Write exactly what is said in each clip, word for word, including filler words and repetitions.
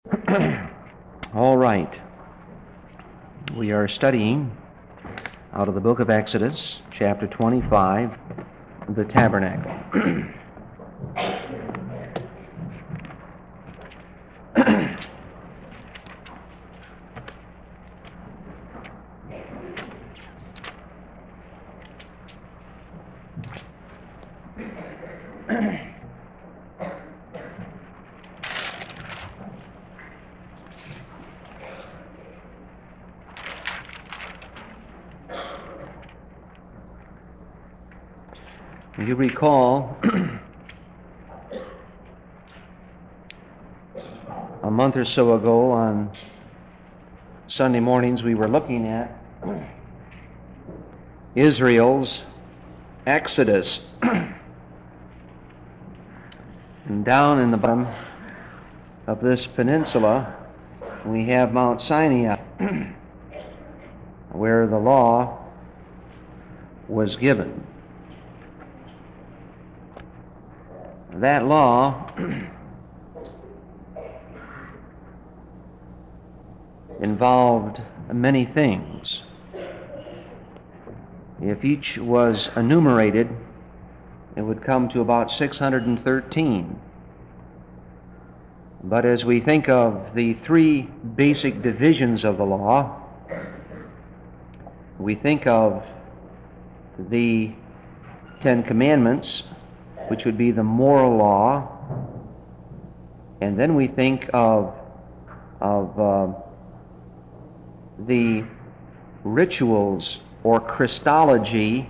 All right. We are studying out of the book of Exodus, chapter twenty-five, the tabernacle. You recall a month or so ago on Sunday mornings we were looking at Israel's exodus. And down in the bottom of this peninsula we have Mount Sinai where the law was given. That law involved many things. If each was enumerated, it would come to about six hundred thirteen. But as we think of the three basic divisions of the law, we think of the Ten Commandments, which would be the moral law, and then we think of of uh, the rituals or Christology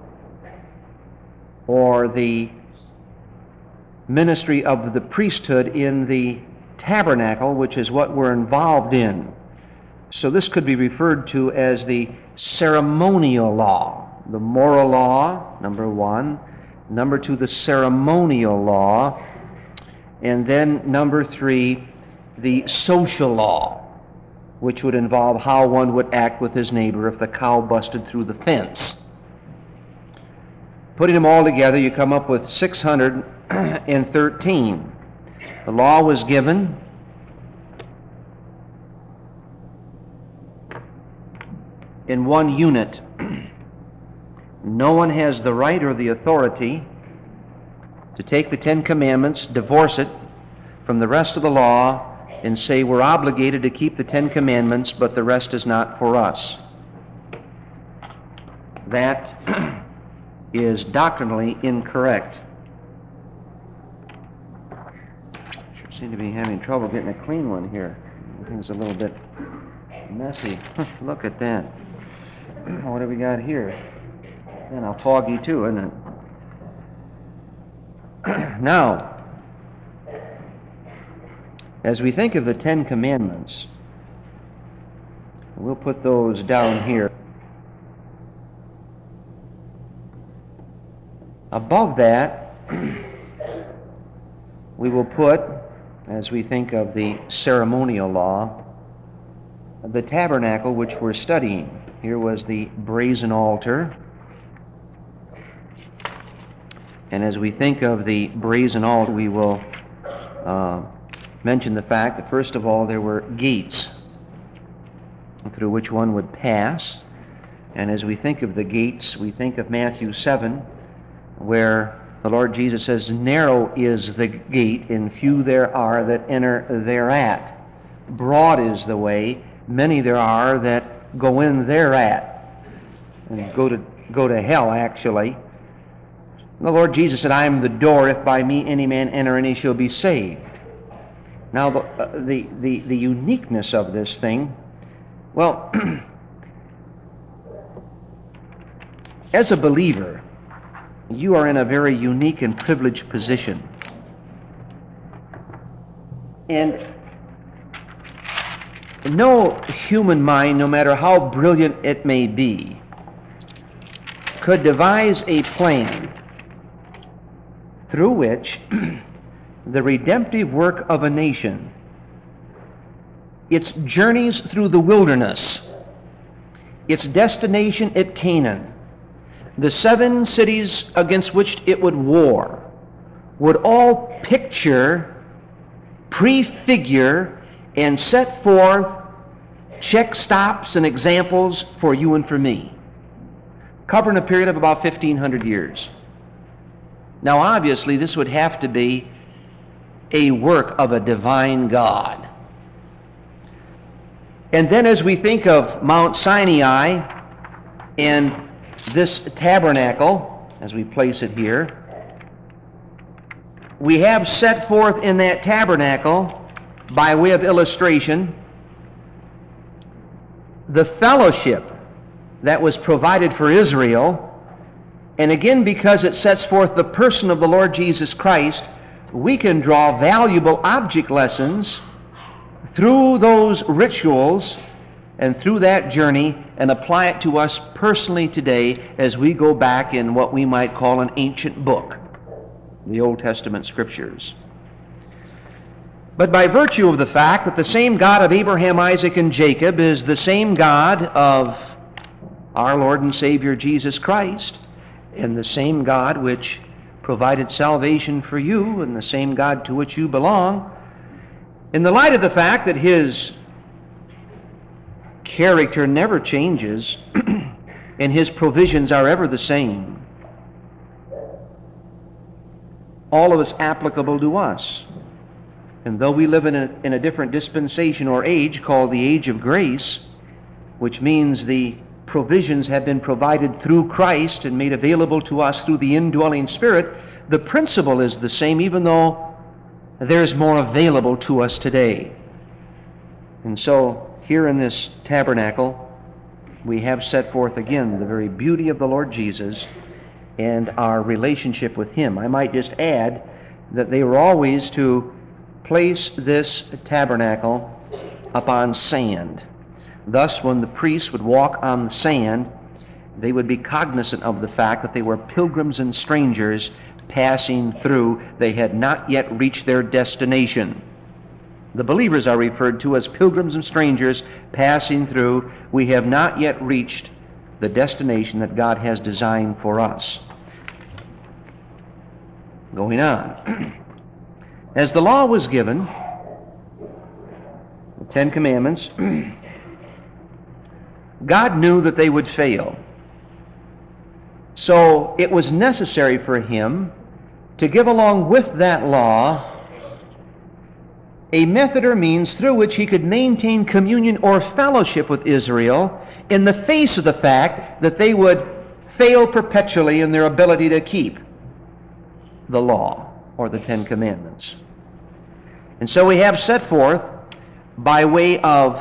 or the ministry of the priesthood in the tabernacle, which is what we're involved in. So this could be referred to as the ceremonial law. The moral law, number one. Number two, the ceremonial law. And then number three, the social law, which would involve how one would act with his neighbor if the cow busted through the fence. Putting them all together, you come up with six hundred thirteen. The law was given in one unit. No one has the right or the authority to take the Ten Commandments, divorce it from the rest of the law, and say we're obligated to keep the Ten Commandments, but the rest is not for us. That is doctrinally incorrect. Sure seem to be having trouble getting a clean one here. Everything's a little bit messy. Look at that. What do we got here? And how foggy too, isn't it? Now, as we think of the Ten Commandments, we'll put those down here. Above that, we will put, as we think of the ceremonial law, the tabernacle which we're studying. Here was the brazen altar. And as we think of the brazen altar, we will uh, mention the fact that, first of all, there were gates through which one would pass. And as we think of the gates, we think of Matthew seven, where the Lord Jesus says, narrow is the gate, and few there are that enter thereat. Broad is the way, many there are that go in thereat, and go to, go to hell, actually. The Lord Jesus said, I am the door. If by me any man enter, and he shall be saved. Now, the, uh, the, the, the uniqueness of this thing, well, as a believer, you are in a very unique and privileged position. And no human mind, no matter how brilliant it may be, could devise a plan through which the redemptive work of a nation, its journeys through the wilderness, its destination at Canaan, the seven cities against which it would war, would all picture, prefigure, and set forth check stops and examples for you and for me, covering a period of about fifteen hundred years. Now, obviously, this would have to be a work of a divine God. And then as we think of Mount Sinai and this tabernacle, as we place it here, we have set forth in that tabernacle, by way of illustration, the fellowship that was provided for Israel. And again, because it sets forth the person of the Lord Jesus Christ, we can draw valuable object lessons through those rituals and through that journey and apply it to us personally today as we go back in what we might call an ancient book, the Old Testament Scriptures. But by virtue of the fact that the same God of Abraham, Isaac, and Jacob is the same God of our Lord and Savior Jesus Christ, and the same God which provided salvation for you, and the same God to which you belong, in the light of the fact that His character never changes and His provisions are ever the same, all of us applicable to us. And though we live in a, in a different dispensation or age called the age of grace, which means the provisions have been provided through Christ and made available to us through the indwelling Spirit, the principle is the same, even though there's more available to us today. And so, here in this tabernacle, we have set forth again the very beauty of the Lord Jesus and our relationship with Him. I might just add that they were always to place this tabernacle upon sand. Thus, when the priests would walk on the sand, they would be cognizant of the fact that they were pilgrims and strangers passing through. They had not yet reached their destination. The believers are referred to as pilgrims and strangers passing through. We have not yet reached the destination that God has designed for us. Going on. As the law was given, the Ten Commandments, God knew that they would fail. So it was necessary for Him to give along with that law a method or means through which He could maintain communion or fellowship with Israel in the face of the fact that they would fail perpetually in their ability to keep the law or the Ten Commandments. And so we have set forth, by way of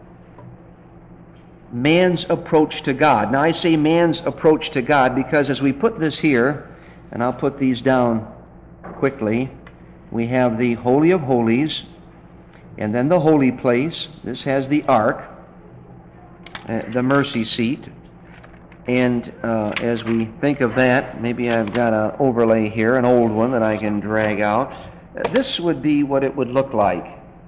man's approach to God. Now I say man's approach to God because as we put this here, and I'll put these down quickly, we have the Holy of Holies, and then the holy place. This has the ark, uh, the mercy seat. And uh, as we think of that, maybe I've got an overlay here, an old one that I can drag out. Uh, this would be what it would look like.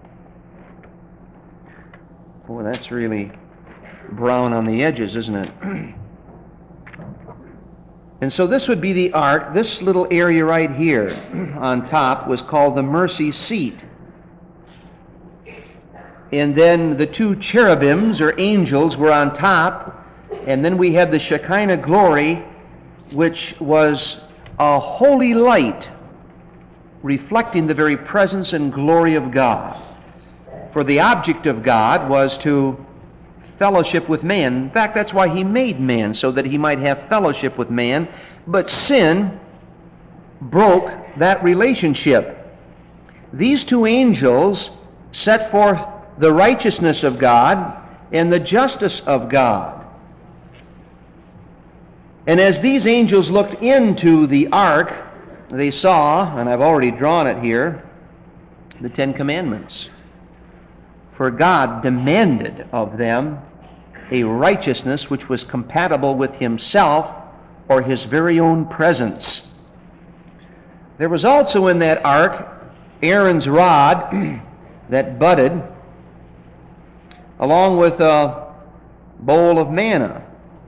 Boy, that's really brown on the edges, isn't it? And so this would be the ark. This little area right here on top was called the mercy seat. And then the two cherubims or angels were on top. And then we had the Shekinah glory, which was a holy light reflecting the very presence and glory of God. For the object of God was to fellowship with man. In fact, that's why He made man, so that He might have fellowship with man. But sin broke that relationship. These two angels set forth the righteousness of God and the justice of God. And as these angels looked into the ark, they saw, and I've already drawn it here, the Ten Commandments. For God demanded of them a righteousness which was compatible with Himself or His very own presence. There was also in that ark Aaron's rod that budded, along with a bowl of manna.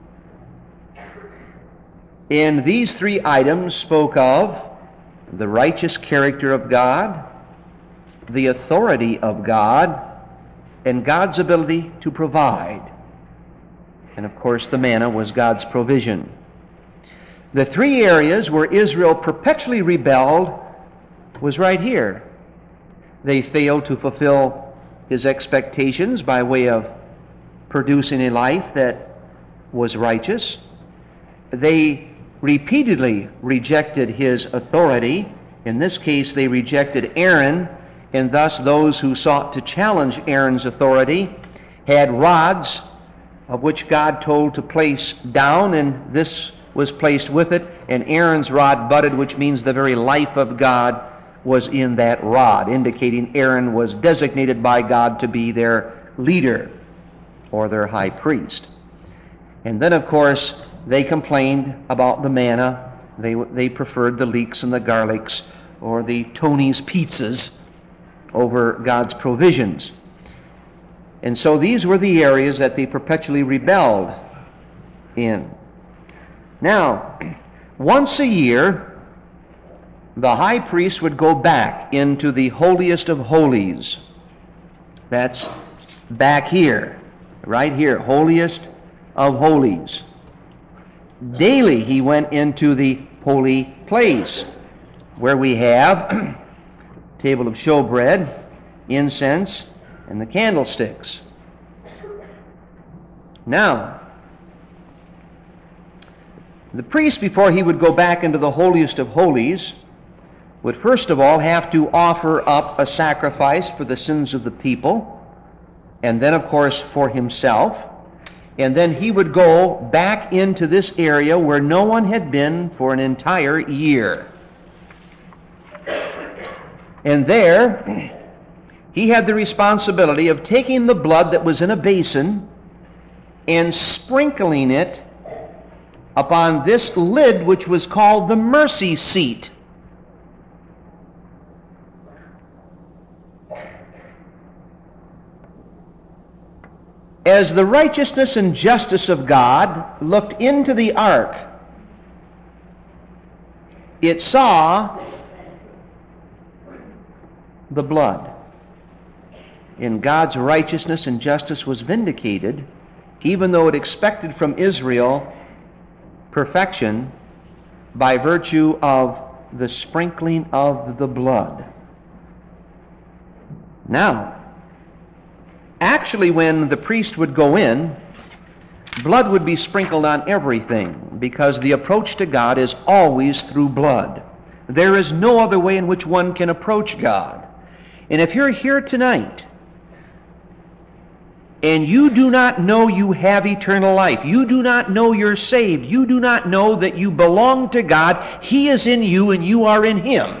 And these three items spoke of the righteous character of God, the authority of God, and God's ability to provide. And of course, the manna was God's provision. The three areas where Israel perpetually rebelled was right here. They failed to fulfill His expectations by way of producing a life that was righteous. They repeatedly rejected His authority. In this case, they rejected Aaron, and thus those who sought to challenge Aaron's authority had rods of which God told to place down, and this was placed with it, and Aaron's rod budded, which means the very life of God was in that rod, indicating Aaron was designated by God to be their leader or their high priest. And then, of course, they complained about the manna. They, they preferred the leeks and the garlics or the Tony's pizzas over God's provisions. And so these were the areas that they perpetually rebelled in. Now, once a year, the high priest would go back into the holiest of holies. That's back here, right here, holiest of holies. Daily he went into the holy place, where we have table of showbread, incense, and the candlesticks. Now, the priest, before he would go back into the holiest of holies, would first of all have to offer up a sacrifice for the sins of the people, and then, of course, for himself. And then he would go back into this area where no one had been for an entire year. And there, he had the responsibility of taking the blood that was in a basin and sprinkling it upon this lid, which was called the mercy seat. As the righteousness and justice of God looked into the ark, it saw the blood. And God's righteousness and justice was vindicated, even though it expected from Israel perfection by virtue of the sprinkling of the blood. Now, actually, when the priest would go in, blood would be sprinkled on everything, because the approach to God is always through blood. There is no other way in which one can approach God. And if you're here tonight and you do not know you have eternal life, you do not know you're saved, you do not know that you belong to God, He is in you and you are in Him,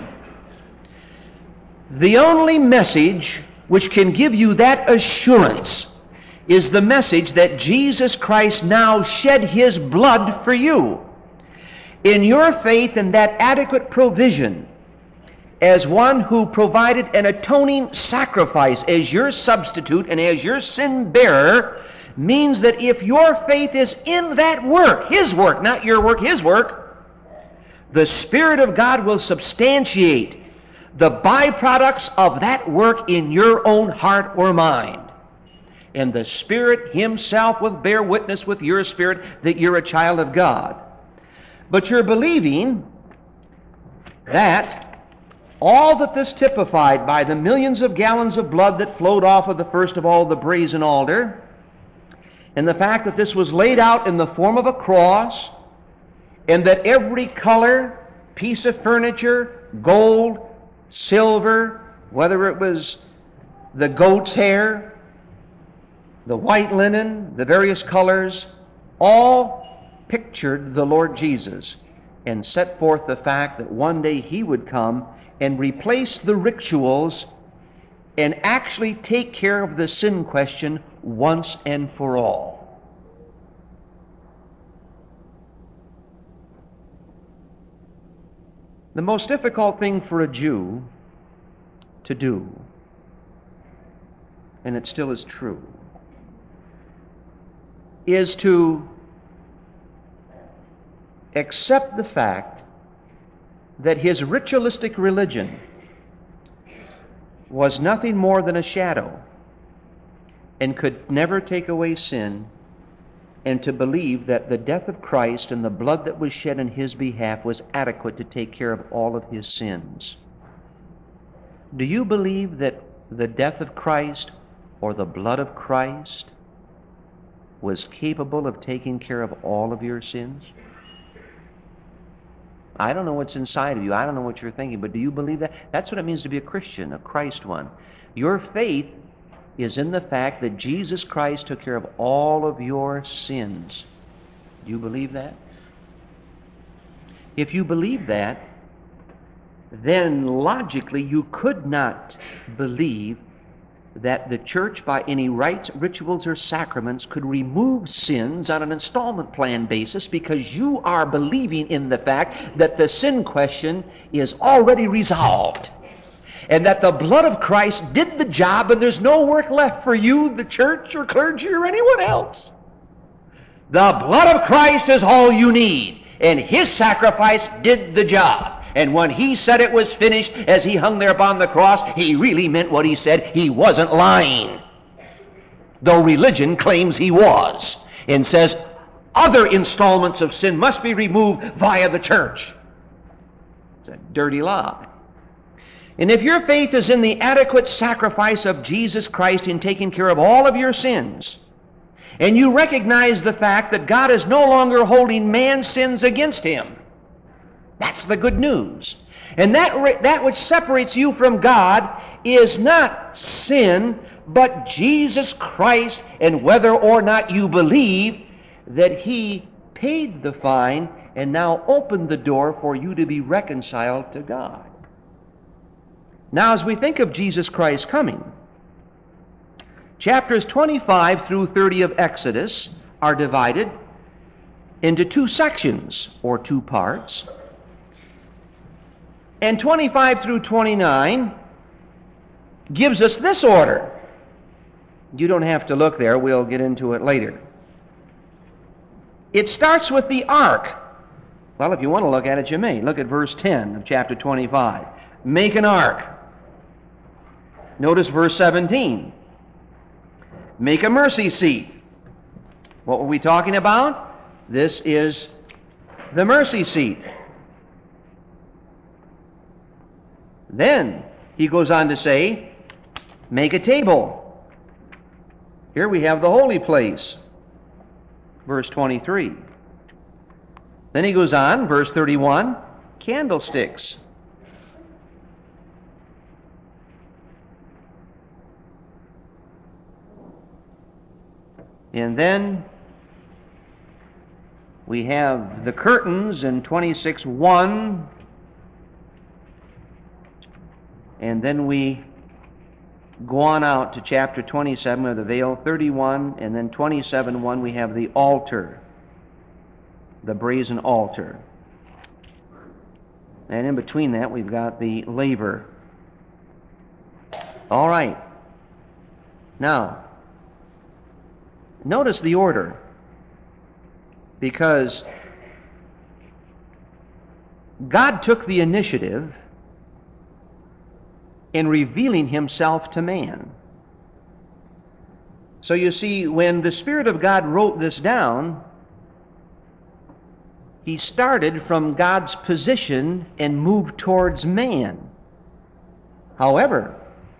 the only message which can give you that assurance is the message that Jesus Christ now shed His blood for you. In your faith in that adequate provision, as one who provided an atoning sacrifice as your substitute and as your sin bearer, means that if your faith is in that work, His work, not your work, His work, the Spirit of God will substantiate the byproducts of that work in your own heart or mind. And the Spirit Himself will bear witness with your spirit that you're a child of God. But you're believing that all that this typified by the millions of gallons of blood that flowed off of the first of all the brazen altar, and the fact that this was laid out in the form of a cross, and that every color, piece of furniture, gold, silver, whether it was the goat's hair, the white linen, the various colors, all pictured the Lord Jesus and set forth the fact that one day He would come and replace the rituals and actually take care of the sin question once and for all. The most difficult thing for a Jew to do, and it still is true, is to accept the fact that his ritualistic religion was nothing more than a shadow, and could never take away sin, and to believe that the death of Christ and the blood that was shed in his behalf was adequate to take care of all of his sins. Do you believe that the death of Christ or the blood of Christ was capable of taking care of all of your sins? I don't know what's inside of you. I don't know what you're thinking, but do you believe that? That's what it means to be a Christian, a Christ one. Your faith is in the fact that Jesus Christ took care of all of your sins. Do you believe that? If you believe that, then logically you could not believe that the church by any rites, rituals, or sacraments could remove sins on an installment plan basis, because you are believing in the fact that the sin question is already resolved, and that the blood of Christ did the job, and there's no work left for you, the church or clergy or anyone else. The blood of Christ is all you need, and his sacrifice did the job. And when he said it was finished as he hung there upon the cross, he really meant what he said. He wasn't lying, though religion claims he was, and says other installments of sin must be removed via the church. It's a dirty lie. And if your faith is in the adequate sacrifice of Jesus Christ in taking care of all of your sins, and you recognize the fact that God is no longer holding man's sins against him, that's the good news. And that, that which separates you from God is not sin, but Jesus Christ, and whether or not you believe that he paid the fine and now opened the door for you to be reconciled to God. Now, as we think of Jesus Christ coming, chapters twenty-five through thirty of Exodus are divided into two sections, or two parts. And twenty-five through twenty-nine gives us this order. You don't have to look there. We'll get into it later. It starts with the ark. Well, if you want to look at it, you may. Look at verse ten of chapter twenty-five. Make an ark. Notice verse seventeen. Make a mercy seat. What were we talking about? This is the mercy seat. Then he goes on to say, make a table. Here we have the holy place. Verse twenty-three. Then he goes on, verse thirty-one, candlesticks. And then we have the curtains in twenty-six one. And then we go on out to chapter twenty-seven of the veil, thirty-one, and then twenty-seven one we have the altar, the brazen altar. And in between that we've got the laver. All right. Now, notice the order, because God took the initiative in revealing himself to man. So you see, when the Spirit of God wrote this down, he started from God's position and moved towards man. However,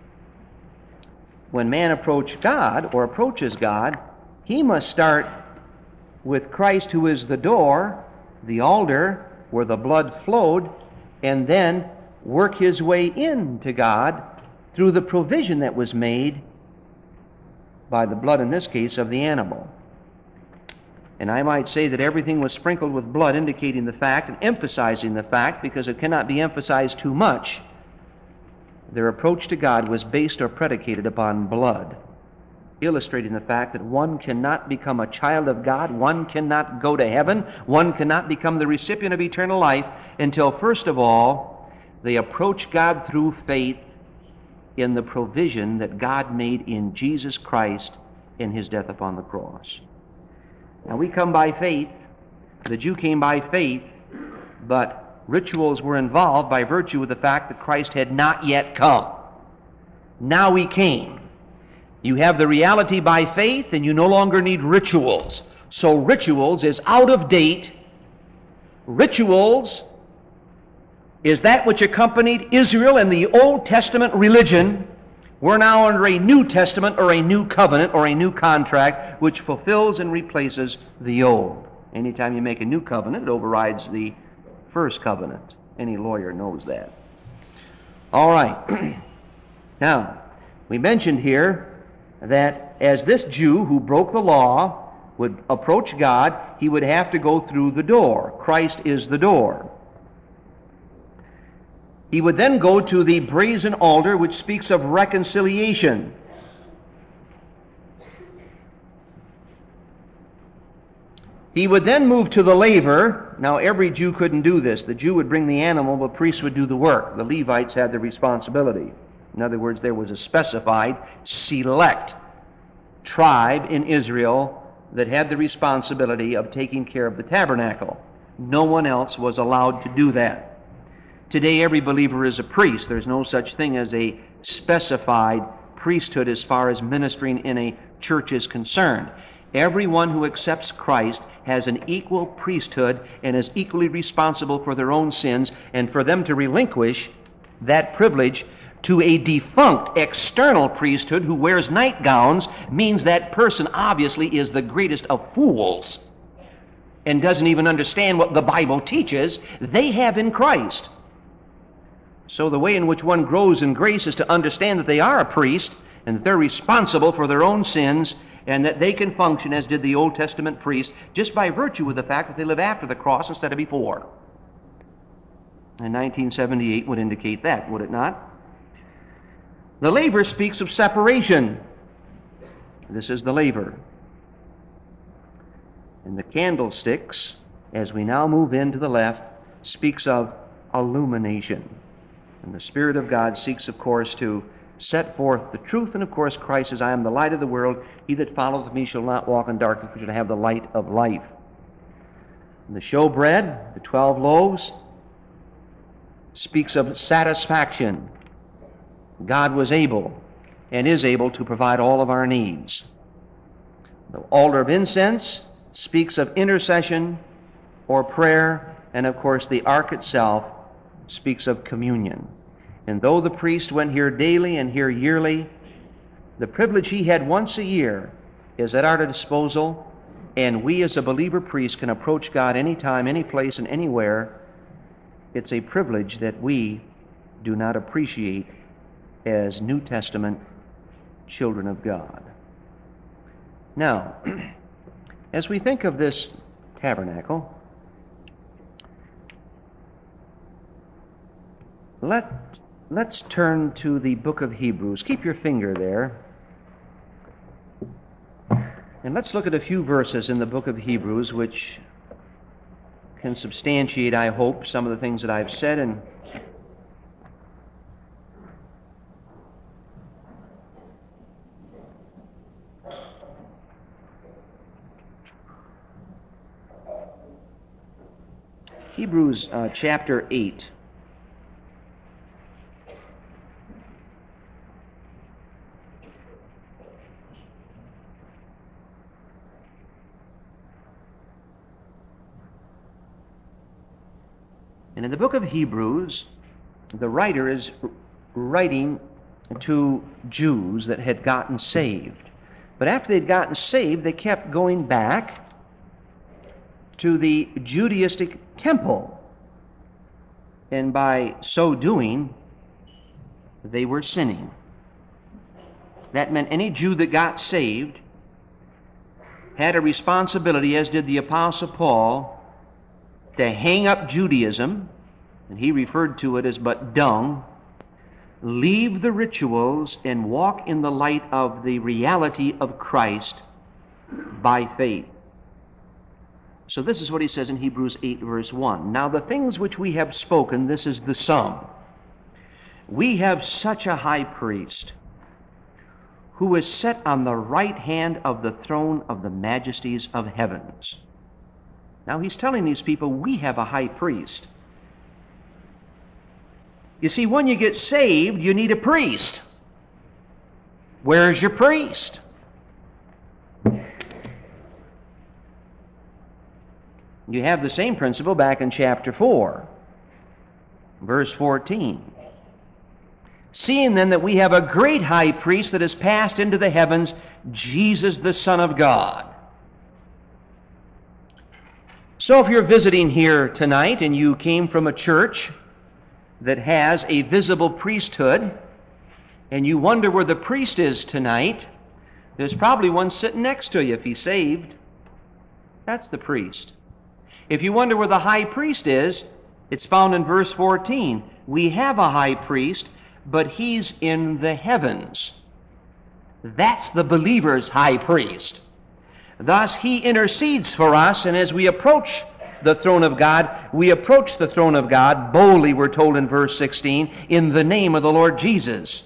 when man approached God, or approaches God, he must start with Christ, who is the door, the altar, where the blood flowed, and then work his way into God through the provision that was made by the blood, in this case, of the animal. And I might say that everything was sprinkled with blood, indicating the fact and emphasizing the fact, because it cannot be emphasized too much, their approach to God was based or predicated upon blood, illustrating the fact that one cannot become a child of God, one cannot go to heaven, one cannot become the recipient of eternal life until, first of all, they approach God through faith in the provision that God made in Jesus Christ in his death upon the cross. Now, we come by faith. The Jew came by faith, but rituals were involved by virtue of the fact that Christ had not yet come. Now he came. You have the reality by faith, and you no longer need rituals. So rituals is out of date. Rituals is that which accompanied Israel in the Old Testament religion. We're now under a New Testament or a new covenant or a new contract which fulfills and replaces the old. Anytime you make a new covenant, it overrides the first covenant. Any lawyer knows that. All right. Now, we mentioned here that as this Jew who broke the law would approach God, he would have to go through the door. Christ is the door. He would then go to the brazen altar, which speaks of reconciliation. He would then move to the laver. Now, every Jew couldn't do this. The Jew would bring the animal, the priest would do the work. The Levites had the responsibility. In other words, there was a specified, select tribe in Israel that had the responsibility of taking care of the tabernacle. No one else was allowed to do that. Today, every believer is a priest. There's no such thing as a specified priesthood as far as ministering in a church is concerned. Everyone who accepts Christ has an equal priesthood and is equally responsible for their own sins, and for them to relinquish that privilege to a defunct external priesthood who wears nightgowns means that person obviously is the greatest of fools and doesn't even understand what the Bible teaches they have in Christ. So the way in which one grows in grace is to understand that they are a priest and that they're responsible for their own sins, and that they can function as did the Old Testament priests just by virtue of the fact that they live after the cross instead of before. And nineteen seventy-eight would indicate that, would it not? The laver speaks of separation. This is the laver. And the candlesticks, as we now move in to the left, speaks of illumination. And the Spirit of God seeks, of course, to set forth the truth. And, of course, Christ says, I am the light of the world. He that followeth me shall not walk in darkness, but shall have the light of life. And the showbread, the twelve loaves, speaks of satisfaction. God was able and is able to provide all of our needs. The altar of incense speaks of intercession or prayer, and of course the ark itself speaks of communion. And though the priest went here daily and here yearly, the privilege he had once a year is at our disposal, and we as a believer priest can approach God anytime, any place, and anywhere. It's a privilege that we do not appreciate as New Testament children of God. Now, as we think of this tabernacle, let, let's turn to the book of Hebrews. Keep your finger there. And let's look at a few verses in the book of Hebrews which can substantiate, I hope, some of the things that I've said. And Hebrews uh, chapter eight. And in the book of Hebrews, the writer is writing to Jews that had gotten saved. But after they'd gotten saved, they kept going back to the Judaistic temple. And by so doing, they were sinning. That meant any Jew that got saved had a responsibility, as did the Apostle Paul, to hang up Judaism, and he referred to it as but dung, leave the rituals and walk in the light of the reality of Christ by faith. So this is what he says in Hebrews eight verse one. Now the things which we have spoken, this is the sum. We have such a high priest who is set on the right hand of the throne of the majesties of heavens. Now he's telling these people, we have a high priest. You see, when you get saved, you need a priest. Where's your priest? You have the same principle back in chapter four, verse fourteen. Seeing then that we have a great high priest that has passed into the heavens, Jesus the Son of God. So if you're visiting here tonight and you came from a church that has a visible priesthood, and you wonder where the priest is tonight, there's probably one sitting next to you if he's saved. That's the priest. If you wonder where the high priest is, it's found in verse fourteen. We have a high priest, but he's in the heavens. That's the believer's high priest. Thus he intercedes for us, and as we approach the throne of God, we approach the throne of God boldly, we're told in verse sixteen, in the name of the Lord Jesus.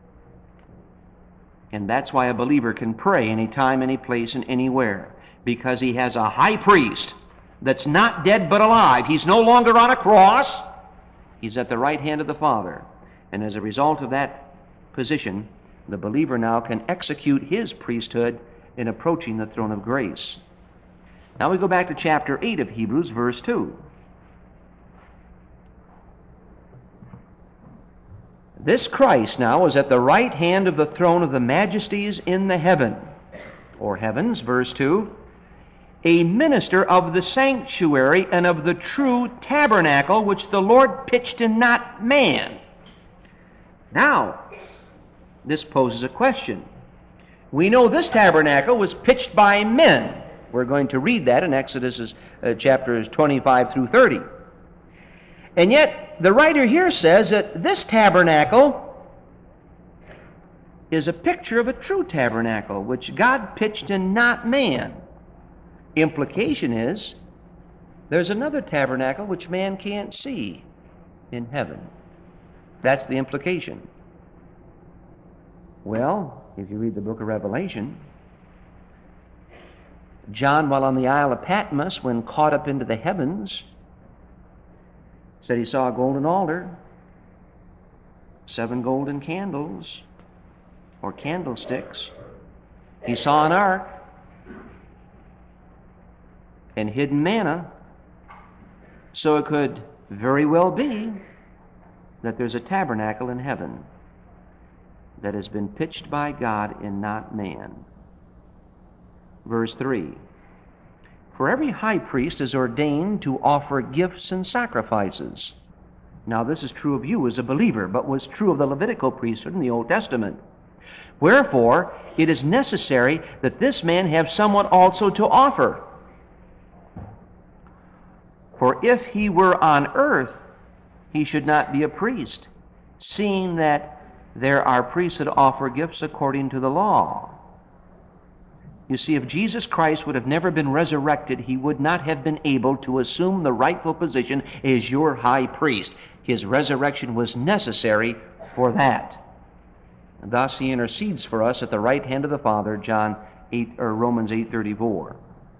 And that's why a believer can pray anytime, any place, and anywhere, because he has a high priest that's not dead but alive. He's no longer on a cross. He's at the right hand of the Father. And as a result of that position, the believer now can execute his priesthood in approaching the throne of grace. Now we go back to chapter eight of Hebrews, verse two. This Christ now is at the right hand of the throne of the majesties in the heaven, or heavens, verse two, a minister of the sanctuary and of the true tabernacle which the Lord pitched and not man. Now, this poses a question. We know this tabernacle was pitched by men. We're going to read that in Exodus uh, chapters twenty-five through thirty. And yet, the writer here says that this tabernacle is a picture of a true tabernacle, which God pitched and not man. Implication is, there's another tabernacle which man can't see in heaven. That's the implication. Well, if you read the book of Revelation, John, while on the Isle of Patmos, when caught up into the heavens, said he saw a golden altar, seven golden candles, or candlesticks. He saw an ark and hidden manna. So it could very well be that there's a tabernacle in heaven that has been pitched by God and not man. Verse three. For every high priest is ordained to offer gifts and sacrifices. Now this is true of you as a believer, but was true of the Levitical priesthood in the Old Testament. Wherefore, it is necessary that this man have somewhat also to offer. For if he were on earth, he should not be a priest, seeing that there are priests that offer gifts according to the law. You see, if Jesus Christ would have never been resurrected, he would not have been able to assume the rightful position as your high priest. His resurrection was necessary for that. And thus he intercedes for us at the right hand of the Father, John eight or Romans eight thirty-four.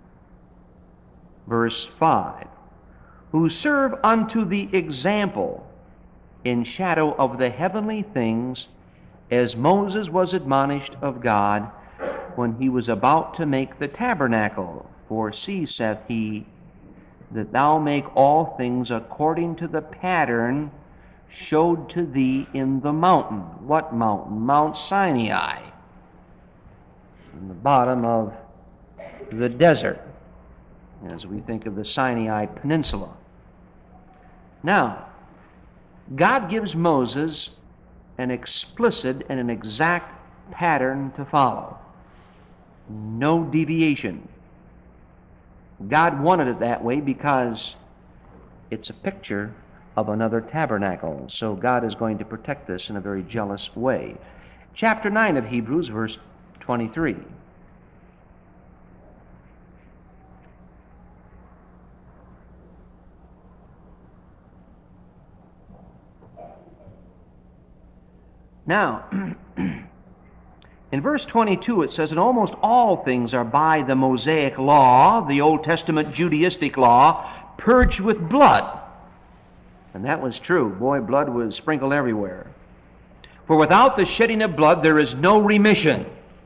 Verse five. Who serve unto the example in shadow of the heavenly things, as Moses was admonished of God when he was about to make the tabernacle. For see, saith he, that thou make all things according to the pattern showed to thee in the mountain. What mountain? Mount Sinai, in the bottom of the desert, as we think of the Sinai Peninsula. Now, God gives Moses an explicit and an exact pattern to follow. No deviation. God wanted it that way because it's a picture of another tabernacle. So God is going to protect this in a very jealous way. Chapter nine of Hebrews, verse twenty-three. Now, in verse twenty-two it says, and almost all things are by the Mosaic law, the Old Testament Judaistic law, purged with blood. And that was true. Boy, blood was sprinkled everywhere. For without the shedding of blood there is no remission.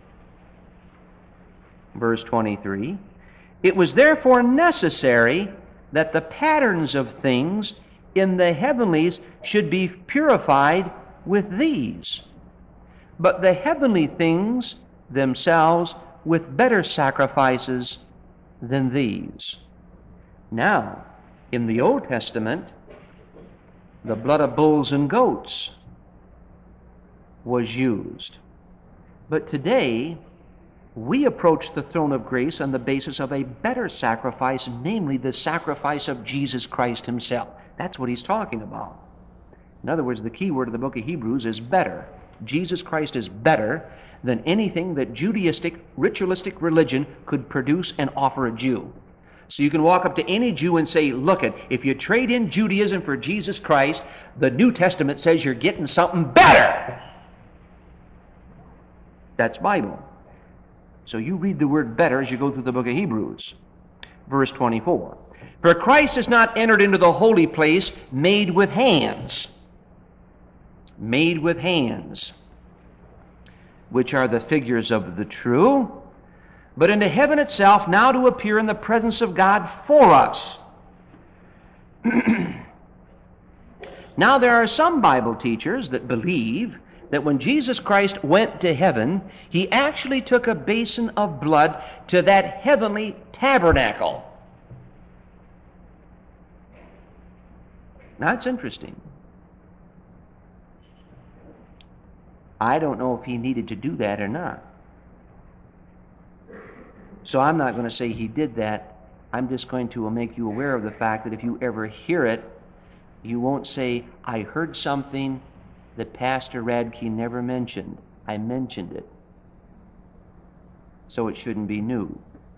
Verse twenty-three, it was therefore necessary that the patterns of things in the heavenlies should be purified with these, but the heavenly things themselves with better sacrifices than these. Now, in the Old Testament, the blood of bulls and goats was used. But today, we approach the throne of grace on the basis of a better sacrifice, namely the sacrifice of Jesus Christ himself. That's what he's talking about. In other words, the key word of the book of Hebrews is better. Jesus Christ is better than anything that Judaistic, ritualistic religion could produce and offer a Jew. So you can walk up to any Jew and say, look it, if you trade in Judaism for Jesus Christ, the New Testament says you're getting something better. That's Bible. So you read the word better as you go through the book of Hebrews. Verse twenty-four. For Christ has not entered into the holy place made with hands. Made with hands, which are the figures of the true, but into heaven itself, now to appear in the presence of God for us. Now there are some Bible teachers that believe that when Jesus Christ went to heaven, he actually took a basin of blood to that heavenly tabernacle. Now, it's interesting. I don't know if he needed to do that or not. So I'm not going to say he did that. I'm just going to make you aware of the fact that if you ever hear it, you won't say, I heard something that Pastor Radke never mentioned. I mentioned it. So it shouldn't be new.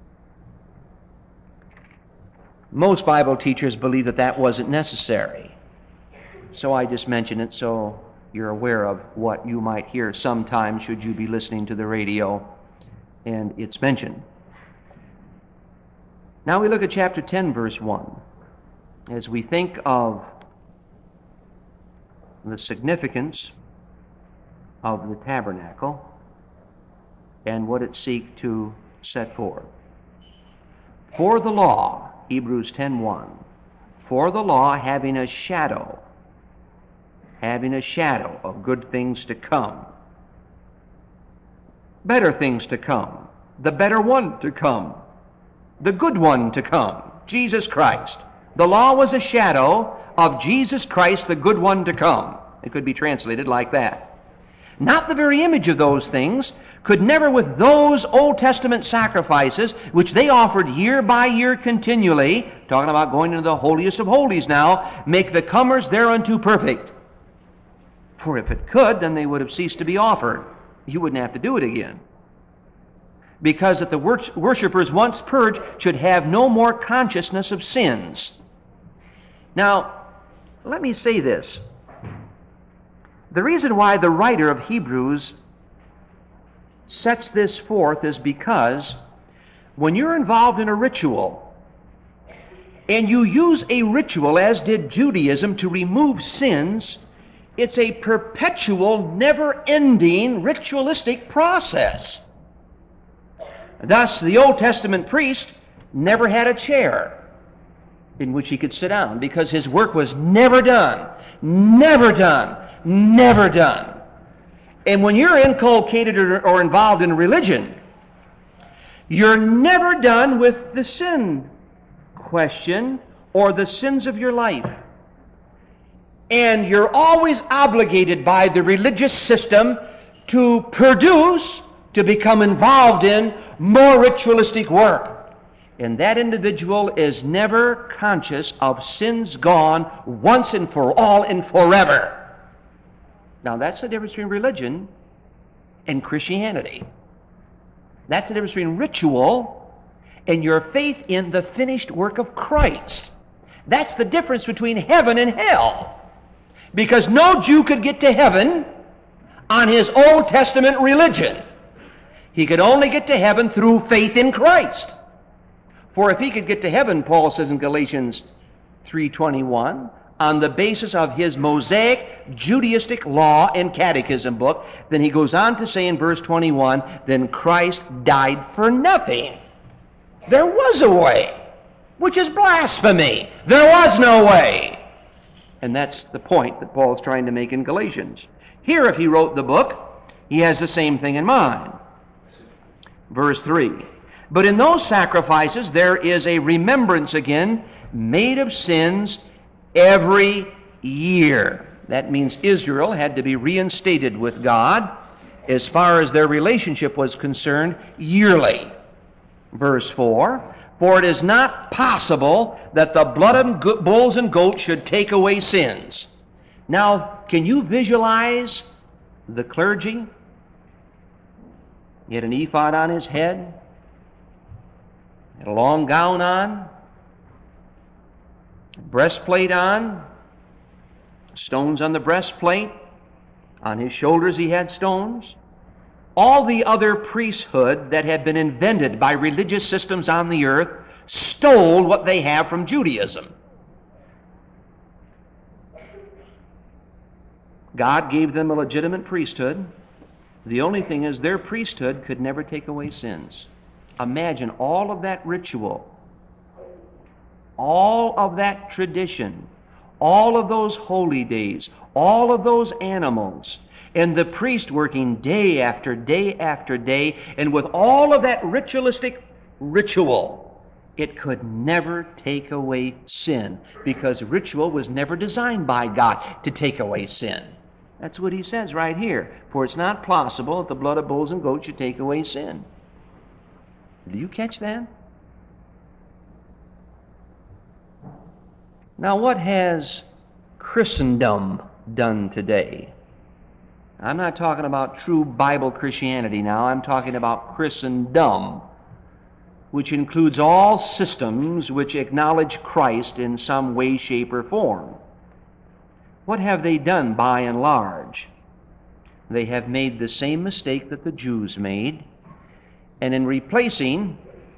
Most Bible teachers believe that that wasn't necessary. So I just mention it so you're aware of what you might hear sometime should you be listening to the radio and it's mentioned. Now we look at chapter ten, verse one. As we think of the significance of the tabernacle and what it seeks to set forth. For the law, Hebrews ten one, for the law having a shadow, having a shadow of good things to come, better things to come, the better one to come, the good one to come, Jesus Christ. The law was a shadow of Jesus Christ, the good one to come. It could be translated like that. Not the very image of those things, could never with those Old Testament sacrifices, which they offered year by year continually, talking about going into the holiest of holies now, make the comers thereunto perfect. For if it could, then they would have ceased to be offered. You wouldn't have to do it again. Because that the worshipers once purged should have no more consciousness of sins. Now, let me say this. The reason why the writer of Hebrews sets this forth is because when you're involved in a ritual and you use a ritual, as did Judaism, to remove sins, it's a perpetual, never-ending ritualistic process. Thus, the Old Testament priest never had a chair in which he could sit down because his work was never done, never done, never done. And when you're inculcated or, or involved in religion, you're never done with the sin question or the sins of your life. And you're always obligated by the religious system to produce, to become involved in more ritualistic work. And that individual is never conscious of sins gone once and for all and forever. Now that's the difference between religion and Christianity. That's the difference between ritual and your faith in the finished work of Christ. That's the difference between heaven and hell. Because no Jew could get to heaven on his Old Testament religion. He could only get to heaven through faith in Christ. For if he could get to heaven, Paul says in Galatians three twenty-one, on the basis of his Mosaic Judaistic law and catechism book, then he goes on to say in verse twenty-one, then Christ died for nothing. There was a way, which is blasphemy. There was no way. And that's the point that Paul's trying to make in Galatians. Here, if he wrote the book, he has the same thing in mind. Verse three, but in those sacrifices there is a remembrance again made of sins every year. That means Israel had to be reinstated with God as far as their relationship was concerned yearly. Verse four, for it is not possible that the blood of bulls and goats should take away sins. Now, can you visualize the clergy? He had an ephod on his head, had a long gown on, breastplate on, stones on the breastplate. On his shoulders he had stones. All the other priesthood that had been invented by religious systems on the earth stole what they have from Judaism. God gave them a legitimate priesthood. The only thing is their priesthood could never take away sins. Imagine all of that ritual, all of that tradition, all of those holy days, all of those animals, and the priest working day after day after day, and with all of that ritualistic ritual, it could never take away sin, because ritual was never designed by God to take away sin. That's what he says right here. For it's not possible that the blood of bulls and goats should take away sin. Do you catch that? Now, what has Christendom done today? I'm not talking about true Bible Christianity now. I'm talking about Christendom, which includes all systems which acknowledge Christ in some way, shape, or form. What have they done by and large? They have made the same mistake that the Jews made, and in replacing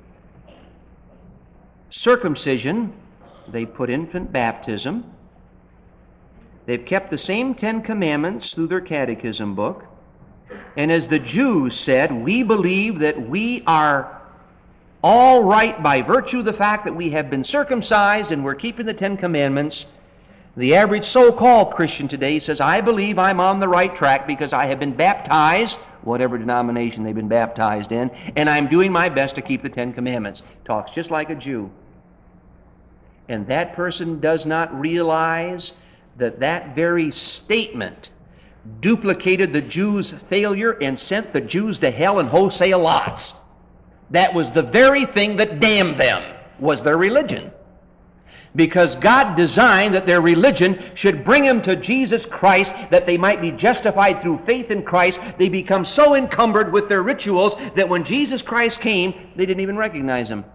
circumcision, they put infant baptism. They've kept the same Ten Commandments through their catechism book. And as the Jews said, we believe that we are all right by virtue of the fact that we have been circumcised and we're keeping the Ten Commandments. The average so-called Christian today says, I believe I'm on the right track because I have been baptized, whatever denomination they've been baptized in, and I'm doing my best to keep the Ten Commandments. Talks just like a Jew. And that person does not realize that that very statement duplicated the Jews' failure and sent the Jews to hell in wholesale lots. That was the very thing that damned them, was their religion. Because God designed that their religion should bring them to Jesus Christ, that they might be justified through faith in Christ. They become so encumbered with their rituals that when Jesus Christ came, they didn't even recognize Him.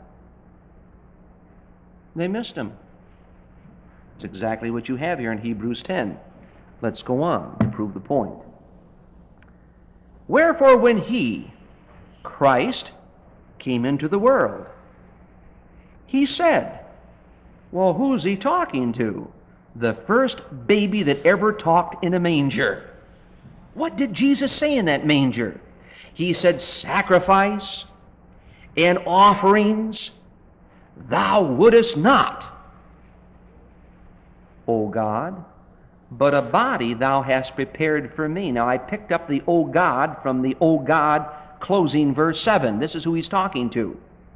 They missed Him. It's exactly what you have here in Hebrews ten. Let's go on to prove the point. Wherefore, when He, Christ, came into the world, He said, well, who's He talking to? The first baby that ever talked in a manger. What did Jesus say in that manger? He said, sacrifice and offerings thou wouldest not, O God, but a body thou hast prepared for me. Now, I picked up the O God from the O God closing verse seven. This is who He's talking to.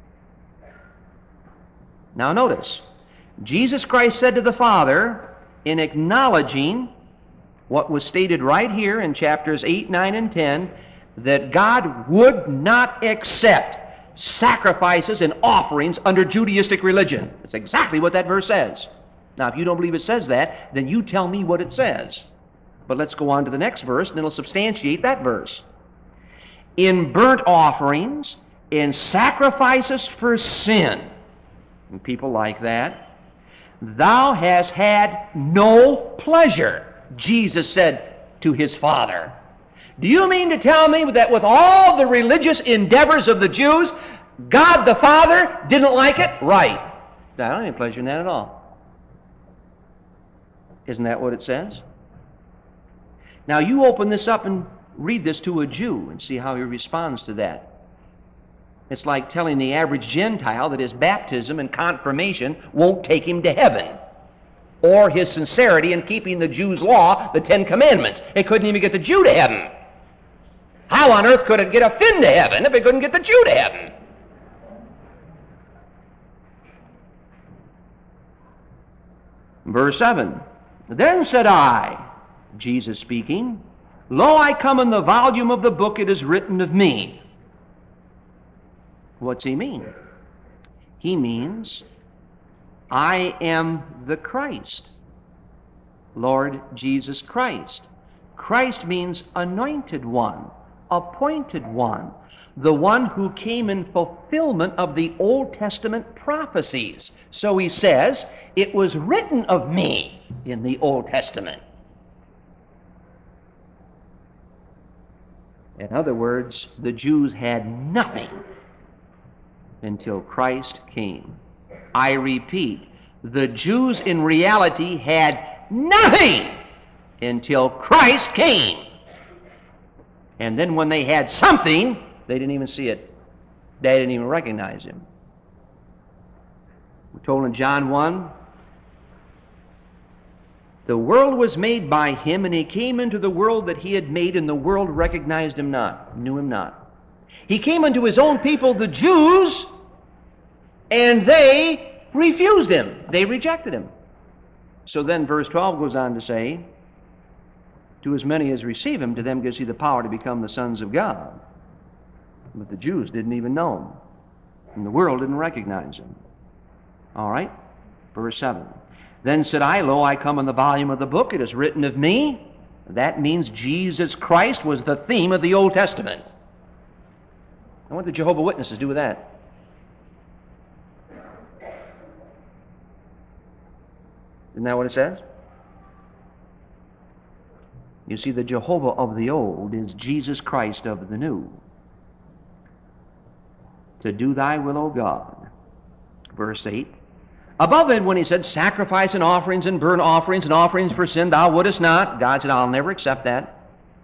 Now, notice, Jesus Christ said to the Father, in acknowledging what was stated right here in chapters eight, nine, and ten, that God would not accept sacrifices and offerings under Judaistic religion. That's exactly what that verse says. Now, if you don't believe it says that, then you tell me what it says. But let's go on to the next verse, and it'll substantiate that verse. In burnt offerings, in sacrifices for sin, and people like that, thou hast had no pleasure, Jesus said to His Father. Do you mean to tell me that with all the religious endeavors of the Jews, God the Father didn't like it? Right. I don't have any pleasure in that at all. Isn't that what it says? Now you open this up and read this to a Jew and see how he responds to that. It's like telling the average Gentile that his baptism and confirmation won't take him to heaven, or his sincerity in keeping the Jews' law, the Ten Commandments. It couldn't even get the Jew to heaven. How on earth could it get a Finn to heaven if it couldn't get the Jew to heaven? Verse seven, then said I, Jesus speaking, lo, I come in the volume of the book, it is written of me. What's he mean? He means, I am the Christ, Lord Jesus Christ. Christ means anointed one, appointed one, the one who came in fulfillment of the Old Testament prophecies. So he says, it was written of me in the Old Testament. In other words, the Jews had nothing until Christ came. I repeat, the Jews in reality had nothing until Christ came. And then when they had something, they didn't even see it. They didn't even recognize him. We're told in John one, the world was made by him, and he came into the world that he had made, and the world recognized him not, knew him not. He came unto his own people, the Jews, and they refused him. They rejected him. So then verse twelve goes on to say, to as many as receive him, to them gives he the power to become the sons of God. But the Jews didn't even know him, and the world didn't recognize him. All right, verse seven. Then said I, lo, I come in the volume of the book, it is written of me. That means Jesus Christ was the theme of the Old Testament. And what did Jehovah's Witnesses do with that? Isn't that what it says? You see, the Jehovah of the old is Jesus Christ of the new. To do thy will, O God. Verse eight. Above it, when he said, sacrifice and offerings and burnt offerings and offerings for sin, thou wouldest not. God said, I'll never accept that.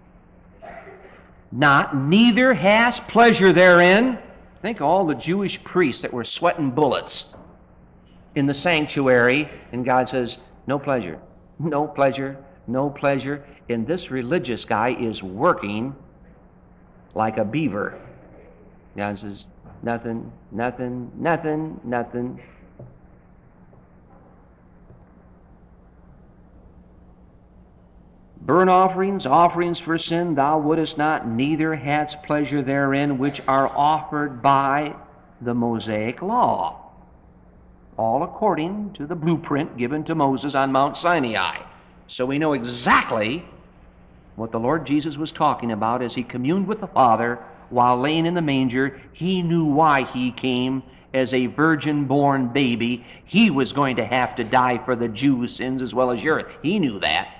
Not, neither hast pleasure therein. Think of all the Jewish priests that were sweating bullets in the sanctuary, and God says, no pleasure, no pleasure, no pleasure. And this religious guy is working like a beaver. God says, nothing, nothing, nothing, nothing. Burnt offerings, offerings for sin, thou wouldest not, neither hadst pleasure therein, which are offered by the Mosaic law, all according to the blueprint given to Moses on Mount Sinai. So we know exactly what the Lord Jesus was talking about as he communed with the Father while laying in the manger. He knew why he came as a virgin-born baby. He was going to have to die for the Jews' sins as well as yours. He knew that.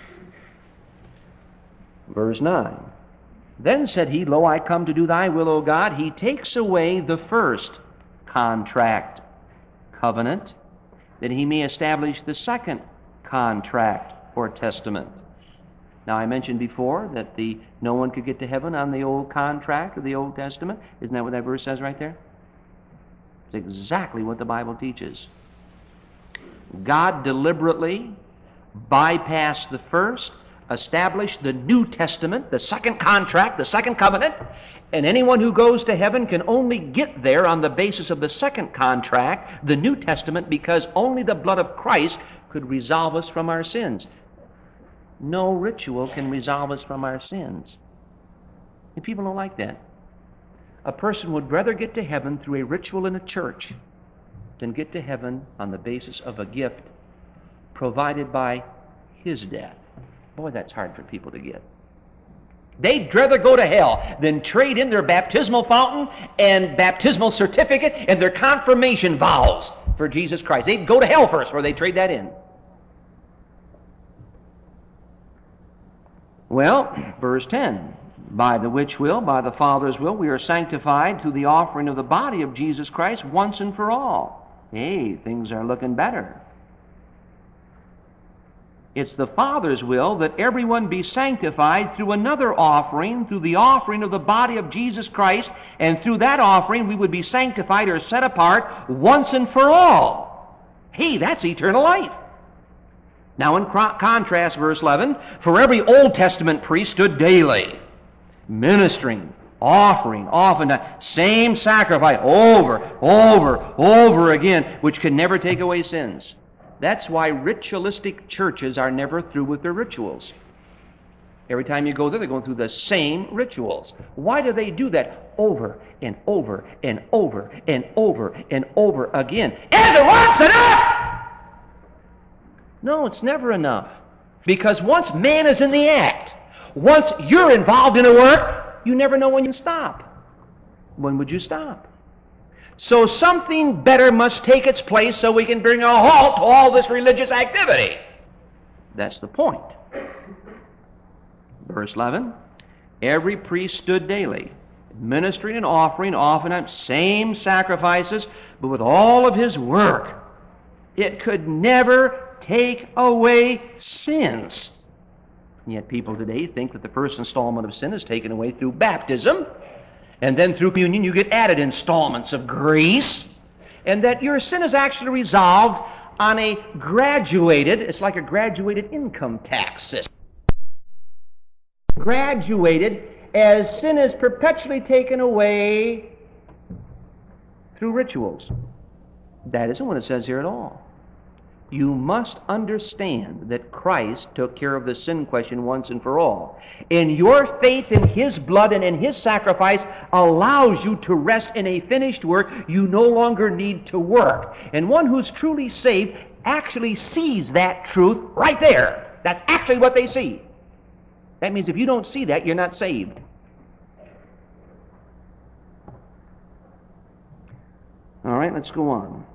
Verse nine. Then said he, lo, I come to do thy will, O God. He takes away the first contract, covenant, that he may establish the second contract or testament. Now I mentioned before that the no one could get to heaven on the old contract or the Old Testament. Isn't that what that verse says right there? It's exactly what the Bible teaches. God deliberately bypassed the first, established the New Testament, the second contract, the second covenant, and anyone who goes to heaven can only get there on the basis of the second contract, the New Testament, because only the blood of Christ could resolve us from our sins. No ritual can resolve us from our sins. And people don't like that. A person would rather get to heaven through a ritual in a church than get to heaven on the basis of a gift provided by his death. Boy, that's hard for people to get. They'd rather go to hell than trade in their baptismal fountain and baptismal certificate and their confirmation vows for Jesus Christ. They'd go to hell first before they trade that in. Well, verse ten, by the which will, by the Father's will, we are sanctified through the offering of the body of Jesus Christ once and for all. Hey, things are looking better. It's the Father's will that everyone be sanctified through another offering, through the offering of the body of Jesus Christ, and through that offering we would be sanctified or set apart once and for all. Hey, that's eternal life. Now in contrast, verse eleven, for every Old Testament priest stood daily, ministering, offering, often the same sacrifice over, over, over again, which can never take away sins. That's why ritualistic churches are never through with their rituals. Every time you go there, they're going through the same rituals. Why do they do that? Over and over and over and over and over again. Is it once enough? No, it's never enough. Because once man is in the act, once you're involved in a work, you never know when you stop. When would you stop? So something better must take its place so we can bring a halt to all this religious activity. That's the point. Verse eleven, every priest stood daily, ministering and offering often same sacrifices, but with all of his work, it could never take away sins. And yet people today think that the first installment of sin is taken away through baptism, and then through communion you get added installments of grace, and that your sin is actually resolved on a graduated, it's like a graduated income tax system. Graduated as sin is perpetually taken away through rituals. That isn't what it says here at all. You must understand that Christ took care of the sin question once and for all. And your faith in His blood and in His sacrifice allows you to rest in a finished work. You no longer need to work. And one who's truly saved actually sees that truth right there. That's actually what they see. That means if you don't see that, you're not saved. All right, let's go on.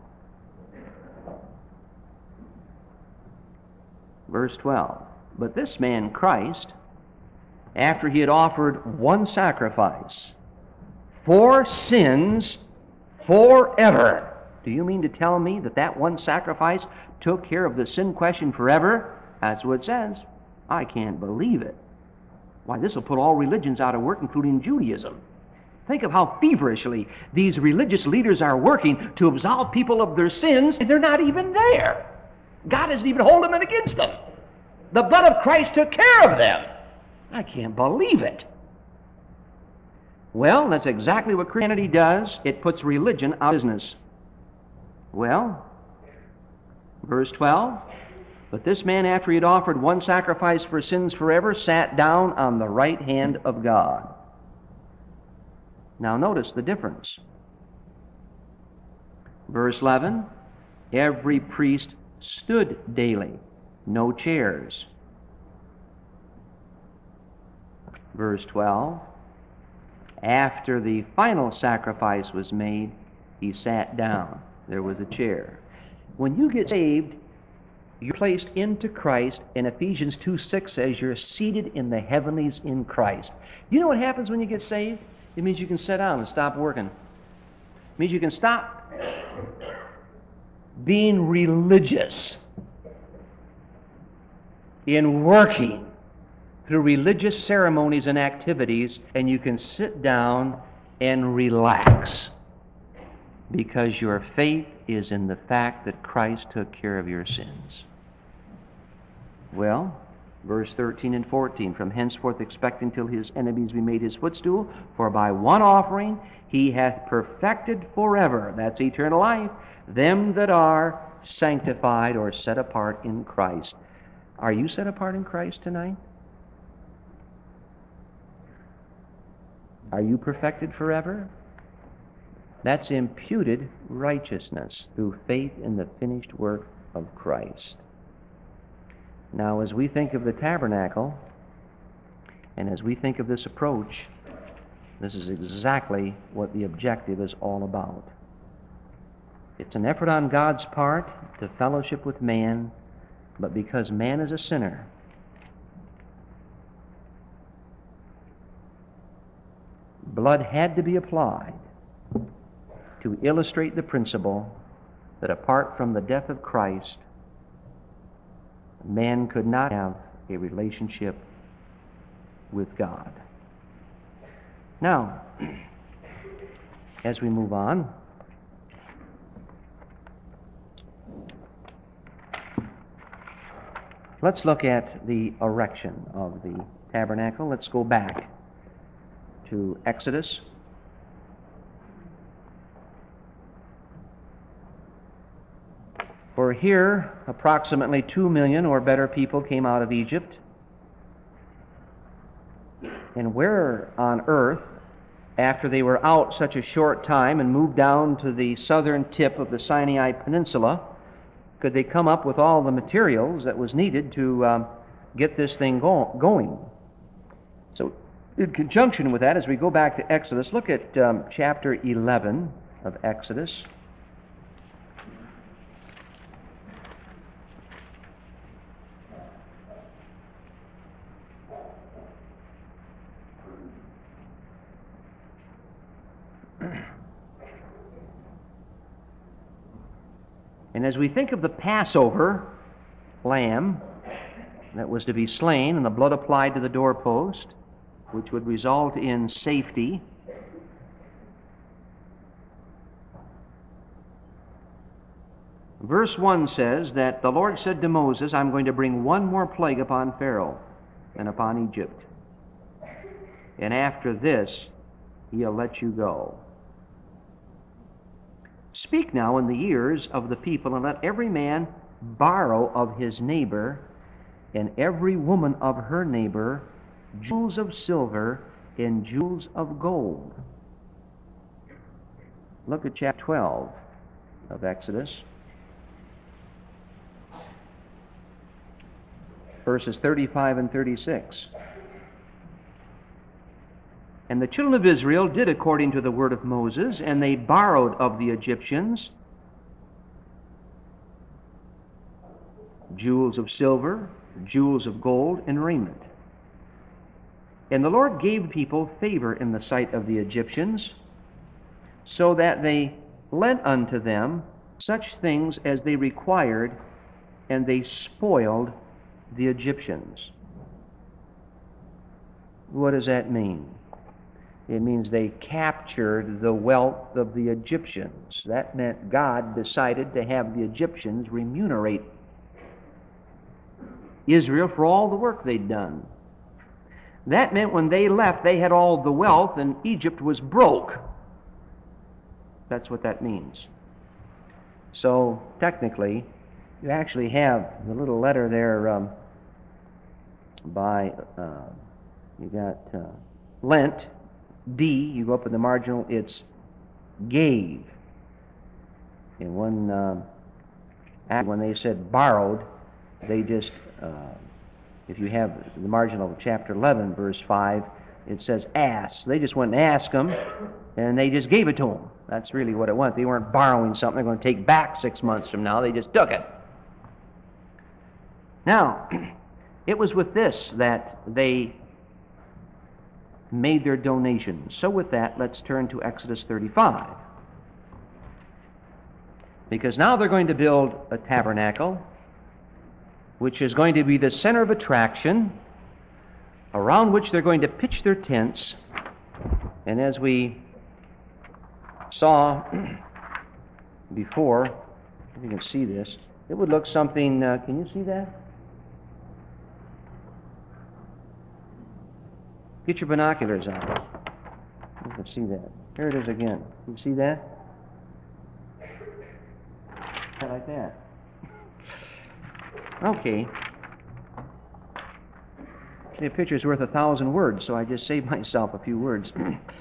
Verse twelve, but this man Christ, after he had offered one sacrifice for sins forever. Do you mean to tell me that that one sacrifice took care of the sin question forever? That's what it says. I can't believe it. Why, this will put all religions out of work, including Judaism. Think of how feverishly these religious leaders are working to absolve people of their sins, and they're not even there. God isn't even holding it against them. The blood of Christ took care of them. I can't believe it. Well, that's exactly what Christianity does. It puts religion out of business. Well, verse twelve, but this man, after he had offered one sacrifice for sins forever, sat down on the right hand of God. Now notice the difference. Verse eleven, every priest stood daily, no chairs. Verse twelve, after the final sacrifice was made, he sat down. There was a chair. When you get saved, you're placed into Christ, and Ephesians two six says you're seated in the heavenlies in Christ. You know what happens when you get saved? It means you can sit down and stop working. It means you can stop being religious in working through religious ceremonies and activities, and you can sit down and relax because your faith is in the fact that Christ took care of your sins. Well, verse thirteen and fourteen, from henceforth expect until his enemies be made his footstool, for by one offering he hath perfected forever, that's eternal life, them that are sanctified or set apart in Christ. Are you set apart in Christ tonight? Are you perfected forever? That's imputed righteousness through faith in the finished work of Christ. Now, as we think of the tabernacle, and as we think of this approach, this is exactly what the objective is all about. It's an effort on God's part to fellowship with man, but because man is a sinner, blood had to be applied to illustrate the principle that apart from the death of Christ, man could not have a relationship with God. Now, as we move on, let's look at the erection of the tabernacle. Let's go back to Exodus. For here, approximately two million or better people came out of Egypt. And where on earth, after they were out such a short time and moved down to the southern tip of the Sinai Peninsula, could they come up with all the materials that was needed to um, get this thing go- going? So, in conjunction with that, as we go back to Exodus, look at um, chapter eleven of Exodus. And as we think of the Passover lamb that was to be slain and the blood applied to the doorpost, which would result in safety, verse one says that the Lord said to Moses, I'm going to bring one more plague upon Pharaoh and upon Egypt. And after this, he'll let you go. Speak now in the ears of the people, and let every man borrow of his neighbor, and every woman of her neighbor, jewels of silver and jewels of gold. Look at chapter twelve of Exodus, verses thirty-five and thirty-six. And the children of Israel did according to the word of Moses, and they borrowed of the Egyptians jewels of silver, jewels of gold, and raiment. And the Lord gave people favor in the sight of the Egyptians, so that they lent unto them such things as they required, and they spoiled the Egyptians. What does that mean? It means they captured the wealth of the Egyptians. That meant God decided to have the Egyptians remunerate Israel for all the work they'd done. That meant when they left, they had all the wealth and Egypt was broke. That's what that means. So, technically, you actually have the little letter there um, by, uh, you got uh, lent, D, you go up in the marginal, it's gave. And when, uh, when they said borrowed, they just, uh, if you have the marginal of chapter eleven, verse five, it says ask. They just went and asked them, and they just gave it to them. That's really what it was. They weren't borrowing something they're going to take back six months from now. They just took it. Now, it was with this that they made their donations. So with that, let's turn to Exodus thirty-five. Because now they're going to build a tabernacle, which is going to be the center of attraction, around which they're going to pitch their tents. And as we saw before, if you can see this, it would look something, uh, can you see that? Get your binoculars out. You can see that. Here it is again. You see that? Like that. Okay. The picture's worth a thousand words, so I just saved myself a few words.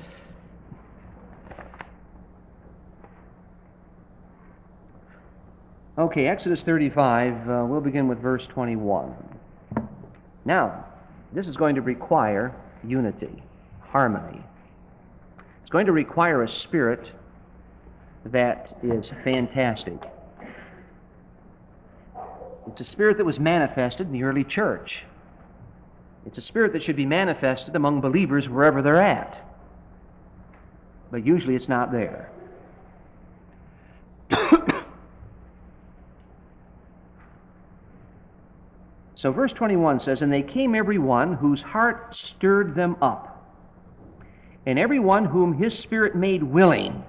Okay, Exodus thirty-five, uh, we'll begin with verse twenty-one. Now, this is going to require unity, harmony. It's going to require a spirit that is fantastic. It's a spirit that was manifested in the early church. It's a spirit that should be manifested among believers wherever they're at. But usually it's not there. So verse twenty-one says, "And they came every one whose heart stirred them up, and every one whom his spirit made willing.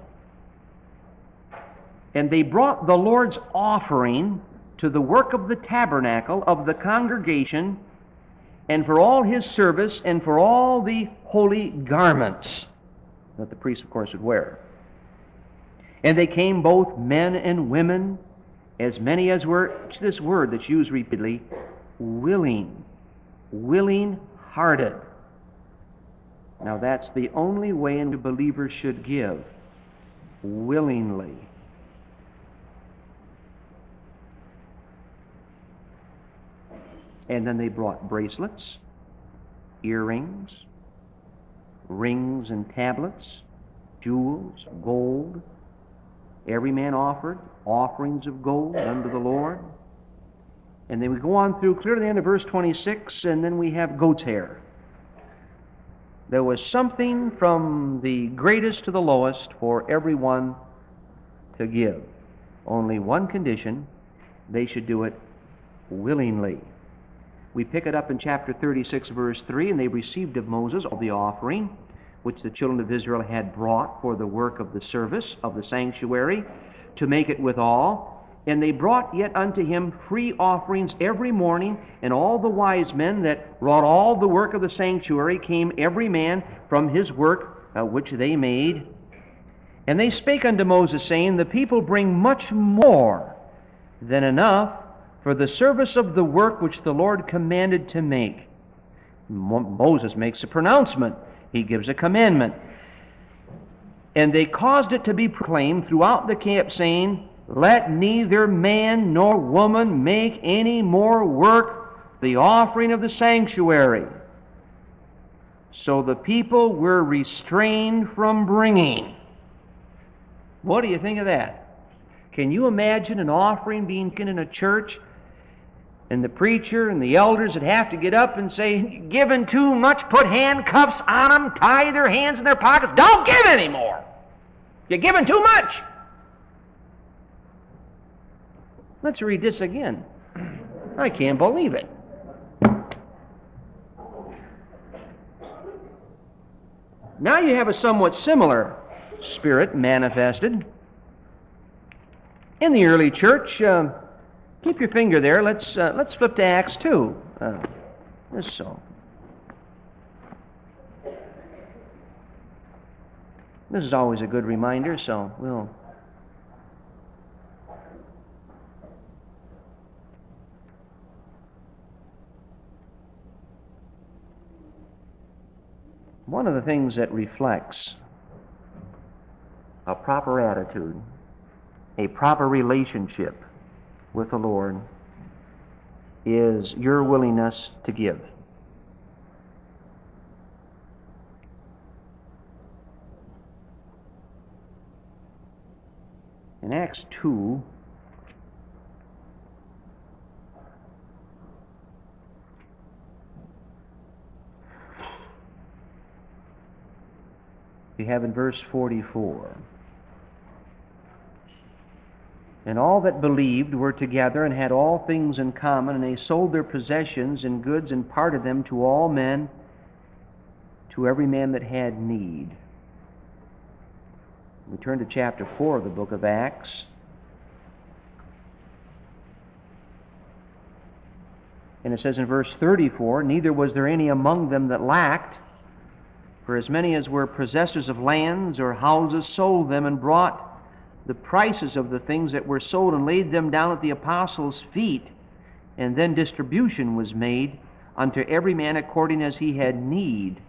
And they brought the Lord's offering to the work of the tabernacle of the congregation, and for all his service, and for all the holy garments," that the priest, of course, would wear. "And they came both men and women, as many as were," it's this word that's used repeatedly, willing, willing-hearted. Now that's the only way in which believers should give, willingly. And then they brought bracelets, earrings, rings and tablets, jewels, gold. Every man offered offerings of gold unto the Lord. And then we go on through clear to the end of verse twenty-six, and then we have goat's hair. There was something from the greatest to the lowest for everyone to give. Only one condition: they should do it willingly. We pick it up in chapter thirty-six, verse three, "And they received of Moses all the offering which the children of Israel had brought for the work of the service of the sanctuary, to make it withal. And they brought yet unto him free offerings every morning, and all the wise men that wrought all the work of the sanctuary came every man from his work uh, which they made. And they spake unto Moses, saying, The people bring much more than enough for the service of the work which the Lord commanded to make." Mo- Moses makes a pronouncement. He gives a commandment. "And they caused it to be proclaimed throughout the camp, saying, Let neither man nor woman make any more work the offering of the sanctuary. So the people were restrained from bringing." What do you think of that? Can you imagine an offering being given in a church, and the preacher and the elders would have to get up and say, "Giving too much, put handcuffs on them, tie their hands in their pockets, don't give anymore. You're giving too much." Let's read this again. I can't believe it. Now you have a somewhat similar spirit manifested in the early church. Uh, keep your finger there. Let's uh, let's flip to Acts two. Uh, this so. This is always a good reminder, so we'll. One of the things that reflects a proper attitude, a proper relationship with the Lord, is your willingness to give. In Acts two, we have in verse forty-four, "And all that believed were together and had all things in common, and they sold their possessions and goods and parted them to all men, to every man that had need." We turn to chapter four of the book of Acts. And it says in verse thirty-four, "Neither was there any among them that lacked, for as many as were possessors of lands or houses sold them, and brought the prices of the things that were sold, and laid them down at the apostles' feet. And then distribution was made unto every man according as he had need."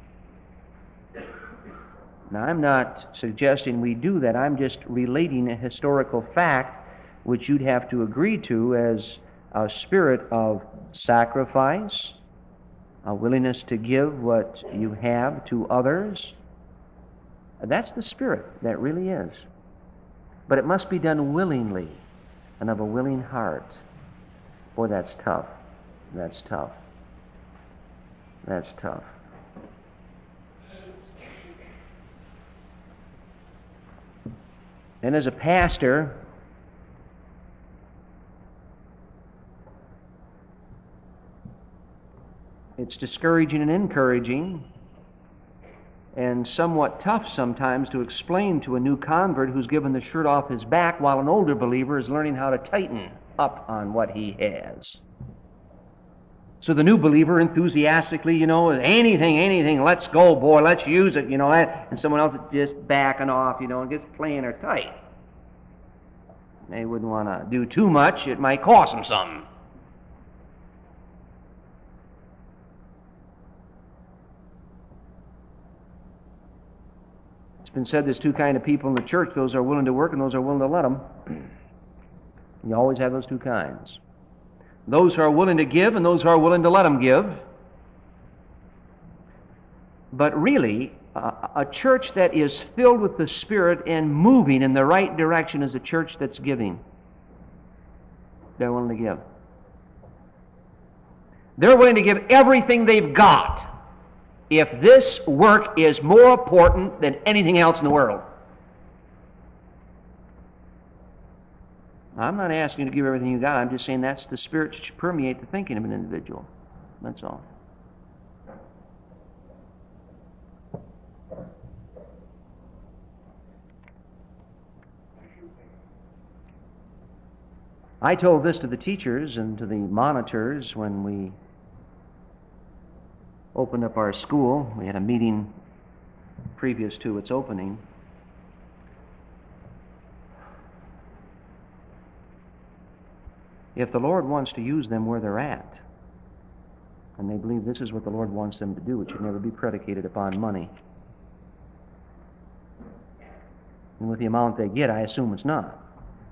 Now, I'm not suggesting we do that. I'm just relating a historical fact which you'd have to agree to as a spirit of sacrifice, a willingness to give what you have to others. That's the spirit, that really is. But it must be done willingly and of a willing heart. Boy, that's tough. That's tough. That's tough. And as a pastor, It's discouraging and encouraging, and somewhat tough sometimes to explain to a new convert who's given the shirt off his back while an older believer is learning how to tighten up on what he has. So the new believer enthusiastically, you know, anything, anything, let's go, boy, let's use it, you know, and someone else is just backing off, you know, and gets playing her tight. They wouldn't want to do too much. It might cost them something. It's been said there's two kind of people in the church, those who are willing to work and those who are willing to let them. You always have those two kinds. Those who are willing to give and those who are willing to let them give. But really, uh, a church that is filled with the Spirit and moving in the right direction is a church that's giving. They're willing to give. They're willing to give everything they've got if this work is more important than anything else in the world. I'm not asking you to give everything you got. I'm just saying that's the spirit that should permeate the thinking of an individual. That's all. I told this to the teachers and to the monitors when we opened up our school. We had a meeting previous to its opening. If the Lord wants to use them where they're at, and they believe this is what the Lord wants them to do, it should never be predicated upon money. And with the amount they get, I assume it's not.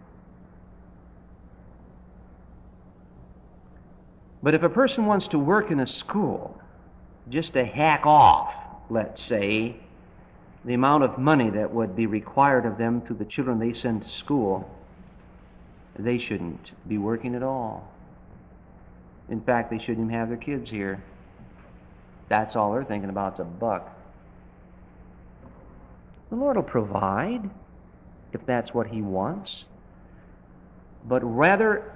But if a person wants to work in a school just to hack off, let's say, the amount of money that would be required of them through the children they send to school, they shouldn't be working at all. In fact, they shouldn't even have their kids here. That's all they're thinking about is a buck. The Lord will provide if that's what He wants. But rather,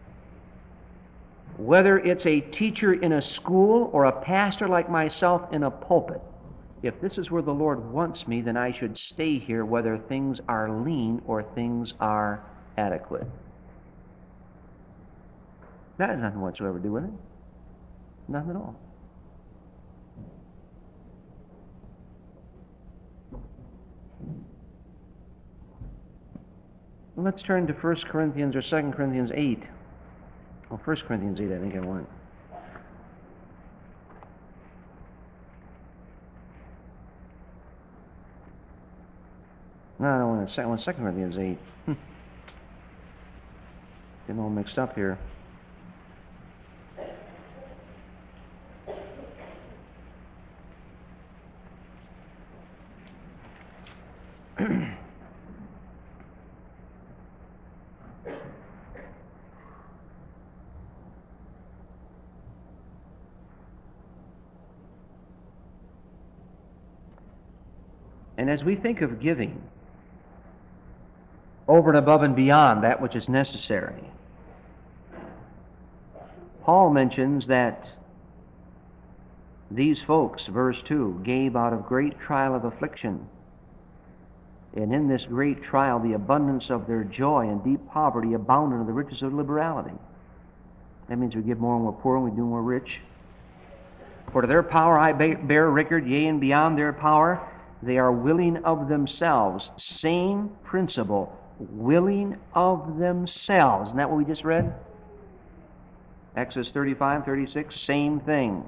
whether it's a teacher in a school or a pastor like myself in a pulpit, if this is where the Lord wants me, then I should stay here whether things are lean or things are adequate. That has nothing whatsoever to do with it. Nothing at all. Well, let's turn to First Corinthians or Second Corinthians eight. Well, First Corinthians eight, I think I want. No, I don't want to. I want Second Corinthians eight. Hmm. Getting all mixed up here. And as we think of giving over and above and beyond that which is necessary, Paul mentions that these folks, verse two, gave out of great trial of affliction. And in this great trial, the abundance of their joy and deep poverty abounded in the riches of liberality. That means we give more when we're poor and we do more rich. For to their power I bear record, yea, and beyond their power, they are willing of themselves. Same principle, willing of themselves. Isn't that what we just read? Exodus thirty-five, thirty-six, same thing.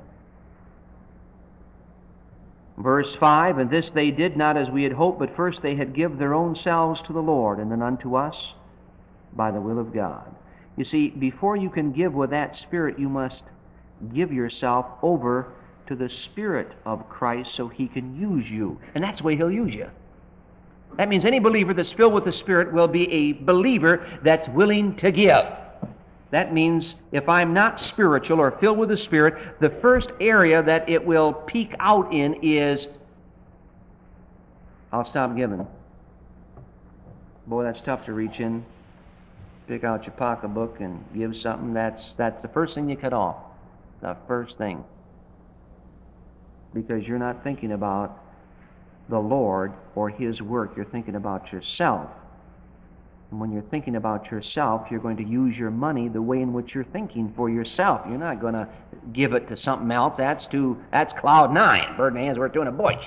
Verse five, and this they did not as we had hoped, but first they had give their own selves to the Lord, and then unto us by the will of God. You see, before you can give with that spirit, you must give yourself over to the Spirit of Christ so He can use you. And that's the way He'll use you. That means any believer that's filled with the Spirit will be a believer that's willing to give. That means if I'm not spiritual or filled with the Spirit, the first area that it will peek out in is, I'll stop giving. Boy, that's tough to reach in. Pick out your pocketbook and give something. That's, that's the first thing you cut off. The first thing. because you're not thinking about the Lord or His work. You're thinking about yourself. And when you're thinking about yourself, you're going to use your money the way in which you're thinking for yourself. You're not going to give it to something else. That's too, that's cloud nine. Bird in the hand's worth two in a bush.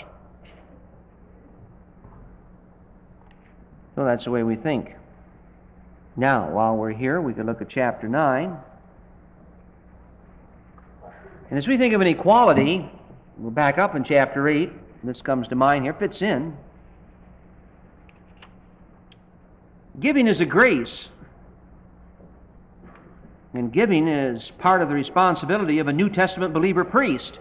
So that's the way we think. Now, while we're here, we can look at chapter nine. And as we think of inequality, we'll back up in chapter eight. This comes to mind here, fits in. Giving is a grace. And giving is part of the responsibility of a New Testament believer priest.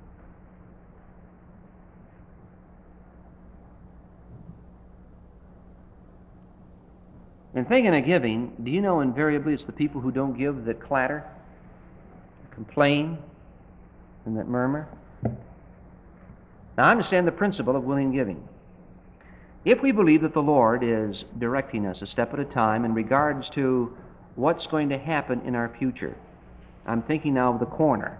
And thinking of giving, do you know invariably it's the people who don't give that clatter, complain, and that murmur? Now, I understand the principle of willing giving. If we believe that the Lord is directing us a step at a time in regards to what's going to happen in our future, I'm thinking now of the corner,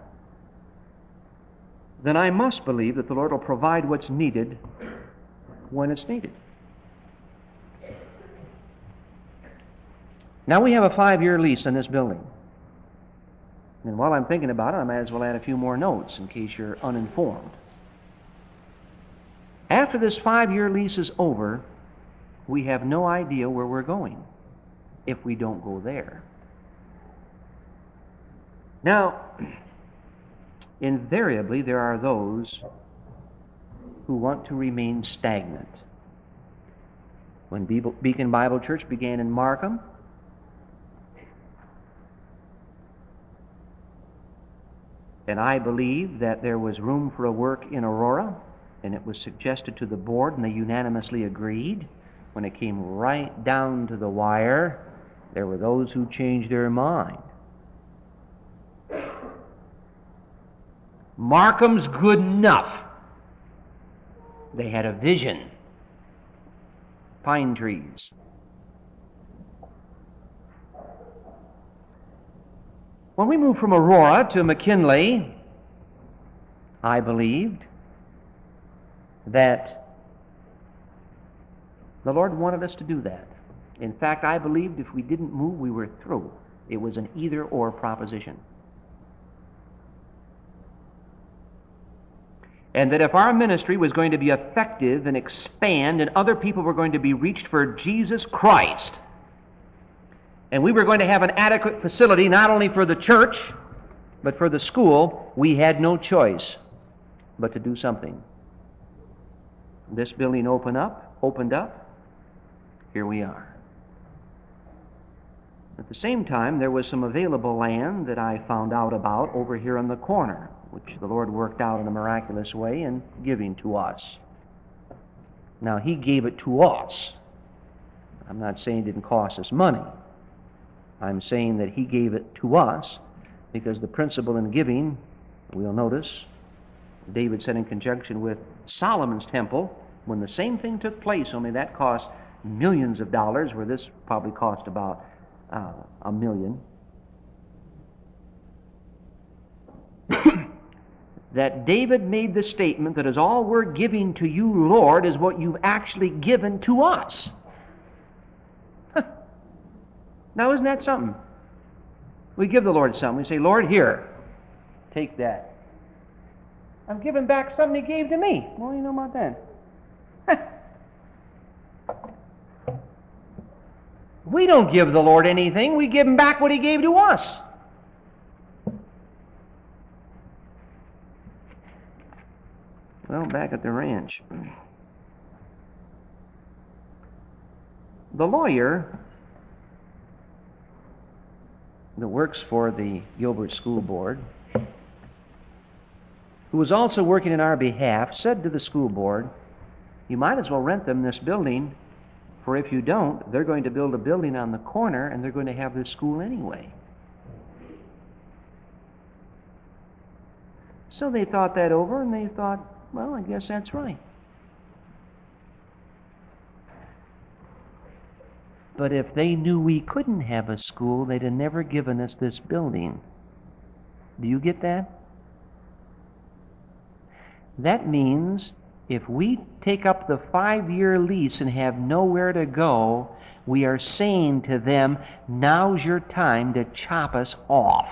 then I must believe that the Lord will provide what's needed when it's needed. Now we have a five-year lease on this building. And while I'm thinking about it, I might as well add a few more notes in case you're uninformed. After this five-year lease is over, we have no idea where we're going if we don't go there. Now, invariably, there are those who want to remain stagnant. When Beacon Bible Church began in Markham, and I believe that there was room for a work in Aurora, and it was suggested to the board, and they unanimously agreed. When it came right down to the wire, there were those who changed their mind. Markham's good enough. They had a vision. Pine trees. When we moved from Aurora to McKinley, I believed that the Lord wanted us to do that. In fact, I believed if we didn't move, we were through. It was an either-or proposition. And that if our ministry was going to be effective and expand and other people were going to be reached for Jesus Christ, and we were going to have an adequate facility not only for the church, but for the school, we had no choice but to do something. This building opened up, opened up, here we are. At the same time, there was some available land that I found out about over here on the corner, which the Lord worked out in a miraculous way in giving to us. Now, He gave it to us. I'm not saying it didn't cost us money. I'm saying that He gave it to us because the principle in giving, we'll notice, David said in conjunction with Solomon's temple, when the same thing took place, only that cost millions of dollars, where this probably cost about uh, a million, that David made the statement that as all we're giving to you, Lord, is what you've actually given to us. Now, isn't that something? We give the Lord something. We say, Lord, here, take that. I'm giving back something He gave to me. What do you know about that? We don't give the Lord anything. We give Him back what He gave to us. Well, back at the ranch. The lawyer that works for the Gilbert School Board, who was also working in our behalf, said to the school board, you might as well rent them this building, for if you don't, they're going to build a building on the corner and they're going to have their school anyway. So they thought that over and they thought, well, I guess that's right. But if they knew we couldn't have a school, they'd have never given us this building. Do you get that? That means if we take up the five-year lease and have nowhere to go, we are saying to them, now's your time to chop us off.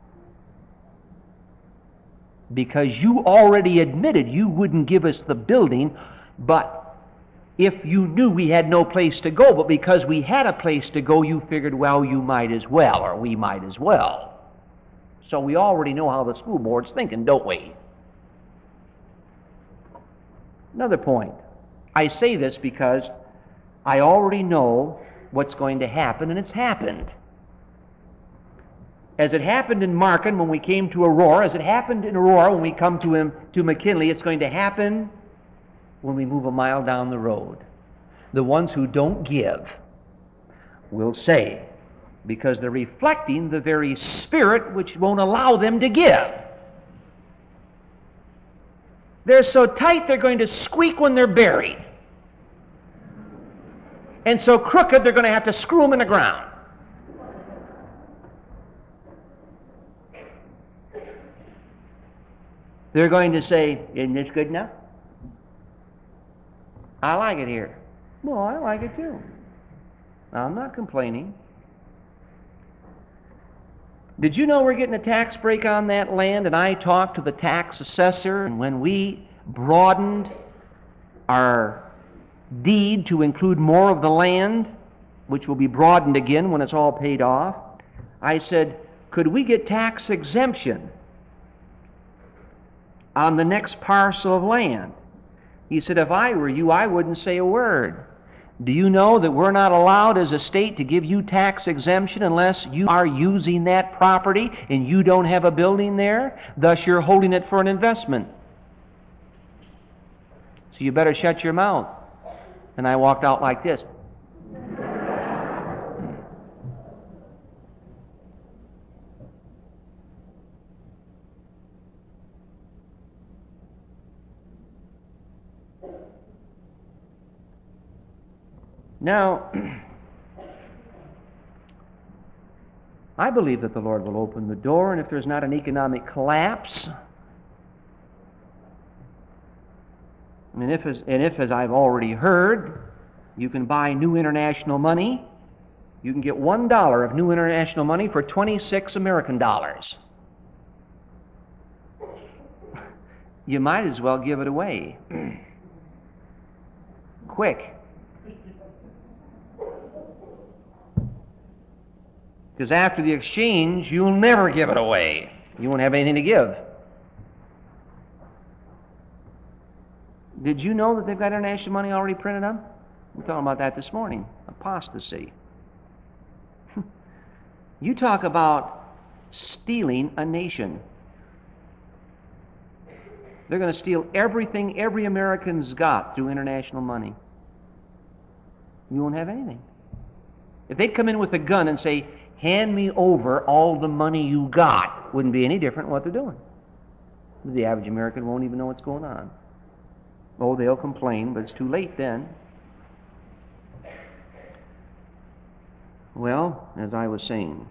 Because you already admitted you wouldn't give us the building, but if you knew we had no place to go, but because we had a place to go, you figured, well, you might as well, or we might as well. So we already know how the school board's thinking, don't we? Another point. I say this because I already know what's going to happen, and it's happened. As it happened in Marken when we came to Aurora, as it happened in Aurora when we come to him to McKinley, it's going to happen when we move a mile down the road. The ones who don't give will say, because they're reflecting the very spirit which won't allow them to give. They're so tight they're going to squeak when they're buried. And so crooked they're going to have to screw them in the ground. They're going to say, isn't this good enough? I like it here. Well, I like it too. I'm not complaining. Did you know we're getting a tax break on that land? And I talked to the tax assessor, and when we broadened our deed to include more of the land, which will be broadened again when it's all paid off, I said, could we get tax exemption on the next parcel of land? He said, if I were you, I wouldn't say a word. Do you know that we're not allowed as a state to give you tax exemption unless you are using that property and you don't have a building there? Thus, you're holding it for an investment. So you better shut your mouth. And I walked out like this. Now, I believe that the Lord will open the door, and if there's not an economic collapse, and if, as, and if, as I've already heard, you can buy new international money, you can get one dollar of new international money for twenty-six American dollars. You might as well give it away. Quick. Because after the exchange, you'll never give it away. You won't have anything to give. Did you know that they've got international money already printed up? We're talking about that this morning. Apostasy. You talk about stealing a nation. They're going to steal everything every American's got through international money. You won't have anything. If they'd come in with a gun and say, hand me over all the money you got, wouldn't be any different than what they're doing. The average American won't even know what's going on. Oh, they'll complain, but it's too late then. Well, as I was saying,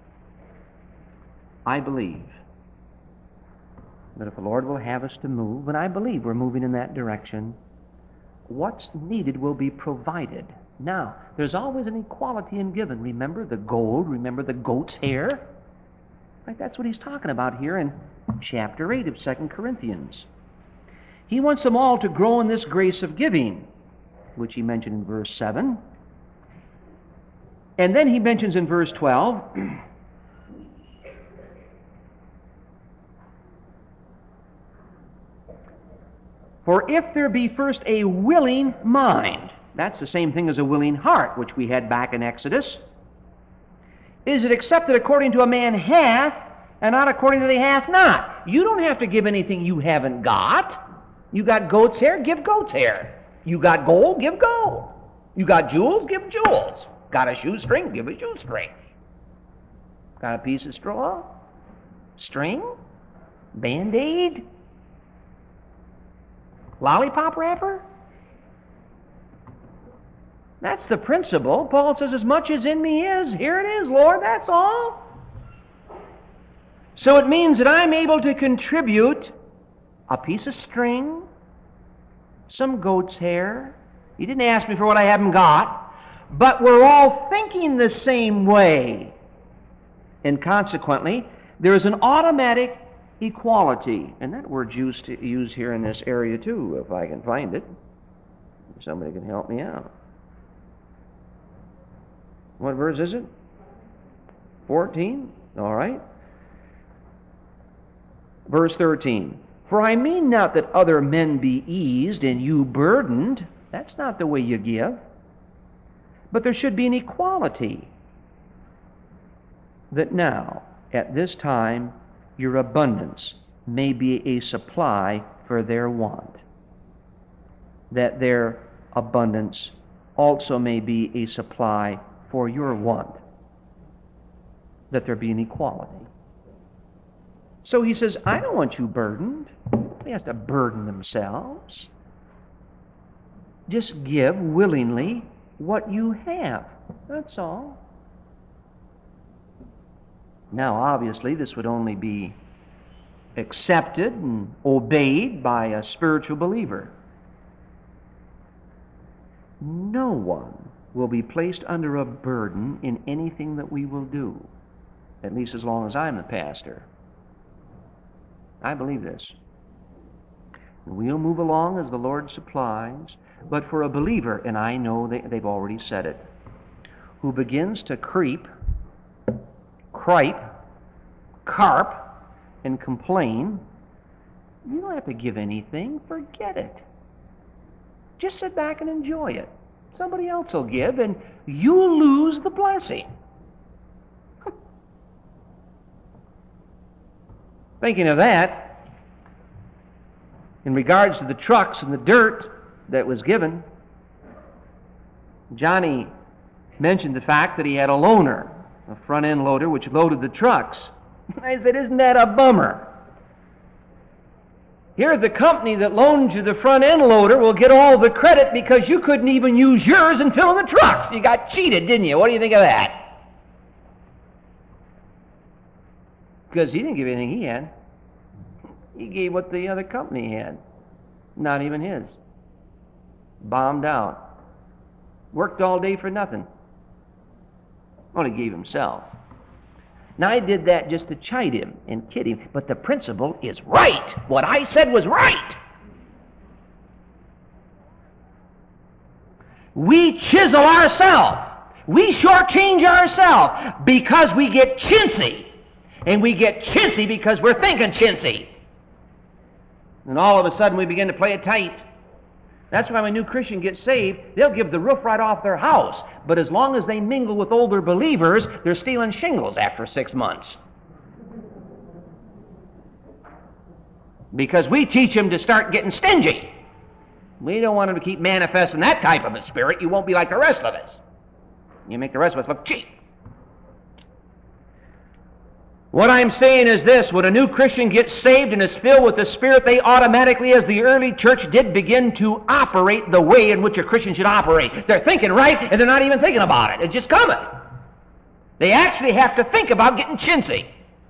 I believe that if the Lord will have us to move, and I believe we're moving in that direction, what's needed will be provided. Now, there's always an equality in giving. Remember the gold, remember the goat's hair? Like that's what he's talking about here in chapter eight of Second Corinthians. He wants them all to grow in this grace of giving, which he mentioned in verse seven. And then he mentions in verse twelve, for if there be first a willing mind, that's the same thing as a willing heart, which we had back in Exodus. Is it accepted according to a man hath, and not according to the hath not? You don't have to give anything you haven't got. You got goat's hair, give goat's hair. You got gold, give gold. You got jewels, give jewels. Got a shoestring, give a shoestring. Got a piece of straw, string, Band-Aid, lollipop wrapper? That's the principle. Paul says, as much as in me is, here it is, Lord, that's all. So it means that I'm able to contribute a piece of string, some goat's hair. He didn't ask me for what I haven't got, but we're all thinking the same way. And consequently, there is an automatic equality. And that word's used, to, used here in this area too, if I can find it. Somebody can help me out. What verse is it? fourteen? All right. Verse thirteen. For I mean not that other men be eased and you burdened. That's not the way you give. But there should be an equality. That now, at this time, your abundance may be a supply for their want. That their abundance also may be a supply for your want. That there be an equality. So he says, I don't want you burdened. Nobody has to burden themselves. Just give willingly what you have. That's all. Now, obviously, this would only be accepted and obeyed by a spiritual believer. No one will be placed under a burden in anything that we will do, at least as long as I'm the pastor. I believe this. We'll move along as the Lord supplies, but for a believer, and I know they, they've already said it, who begins to creep, cripe, carp, and complain, you don't have to give anything. Forget it. Just sit back and enjoy it. Somebody else will give, and you lose the blessing. Thinking of that, in regards to the trucks and the dirt that was given, Johnny mentioned the fact that he had a loaner, a front-end loader, which loaded the trucks. I said, isn't that a bummer? Here's the company that loaned you the front-end loader will get all the credit because you couldn't even use yours and fill in the trucks. You got cheated, didn't you? What do you think of that? Because he didn't give anything he had. He gave what the other company had. Not even his. Bombed out. Worked all day for nothing. Only gave himself. Now I did that just to chide him and kid him, but the principle is right. What I said was right. We chisel ourselves. We shortchange ourselves because we get chintzy. And we get chintzy because we're thinking chintzy. And all of a sudden we begin to play it tight. That's why when a new Christian gets saved, they'll give the roof right off their house. But as long as they mingle with older believers, they're stealing shingles after six months. Because we teach them to start getting stingy. We don't want them to keep manifesting that type of a spirit. You won't be like the rest of us. You make the rest of us look cheap. What I'm saying is this: when a new Christian gets saved and is filled with the Spirit, they automatically, as the early church did, begin to operate the way in which a Christian should operate. They're thinking right, and they're not even thinking about it. It's just coming. They actually have to think about getting chintzy.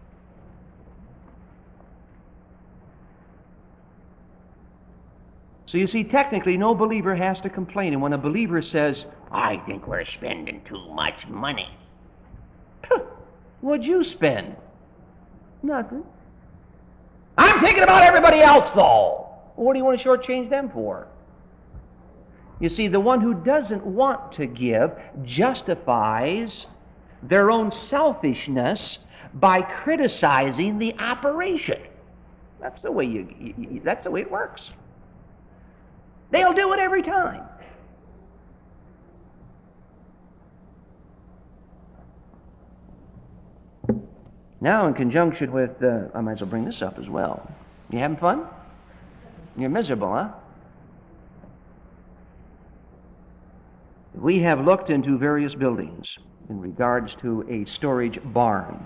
So you see, technically, no believer has to complain. And when a believer says, I think we're spending too much money. What'd you spend? Nothing. I'm thinking about everybody else, though. What do you want to shortchange them for? You see, the one who doesn't want to give justifies their own selfishness by criticizing the operation. That's the way you, you that's the way it works. They'll do it every time. Now, in conjunction with, uh, I might as well bring this up as well. You having fun? You're miserable, huh? We have looked into various buildings in regards to a storage barn.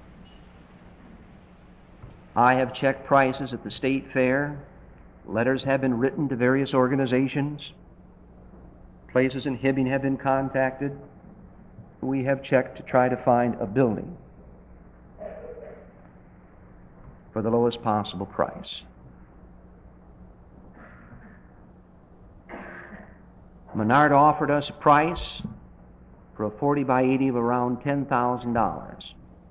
I have checked prices at the state fair. Letters have been written to various organizations. Places in Hibbing have been contacted. We have checked to try to find a building for the lowest possible price. Menard offered us a price for a forty by eighty of around ten thousand dollars.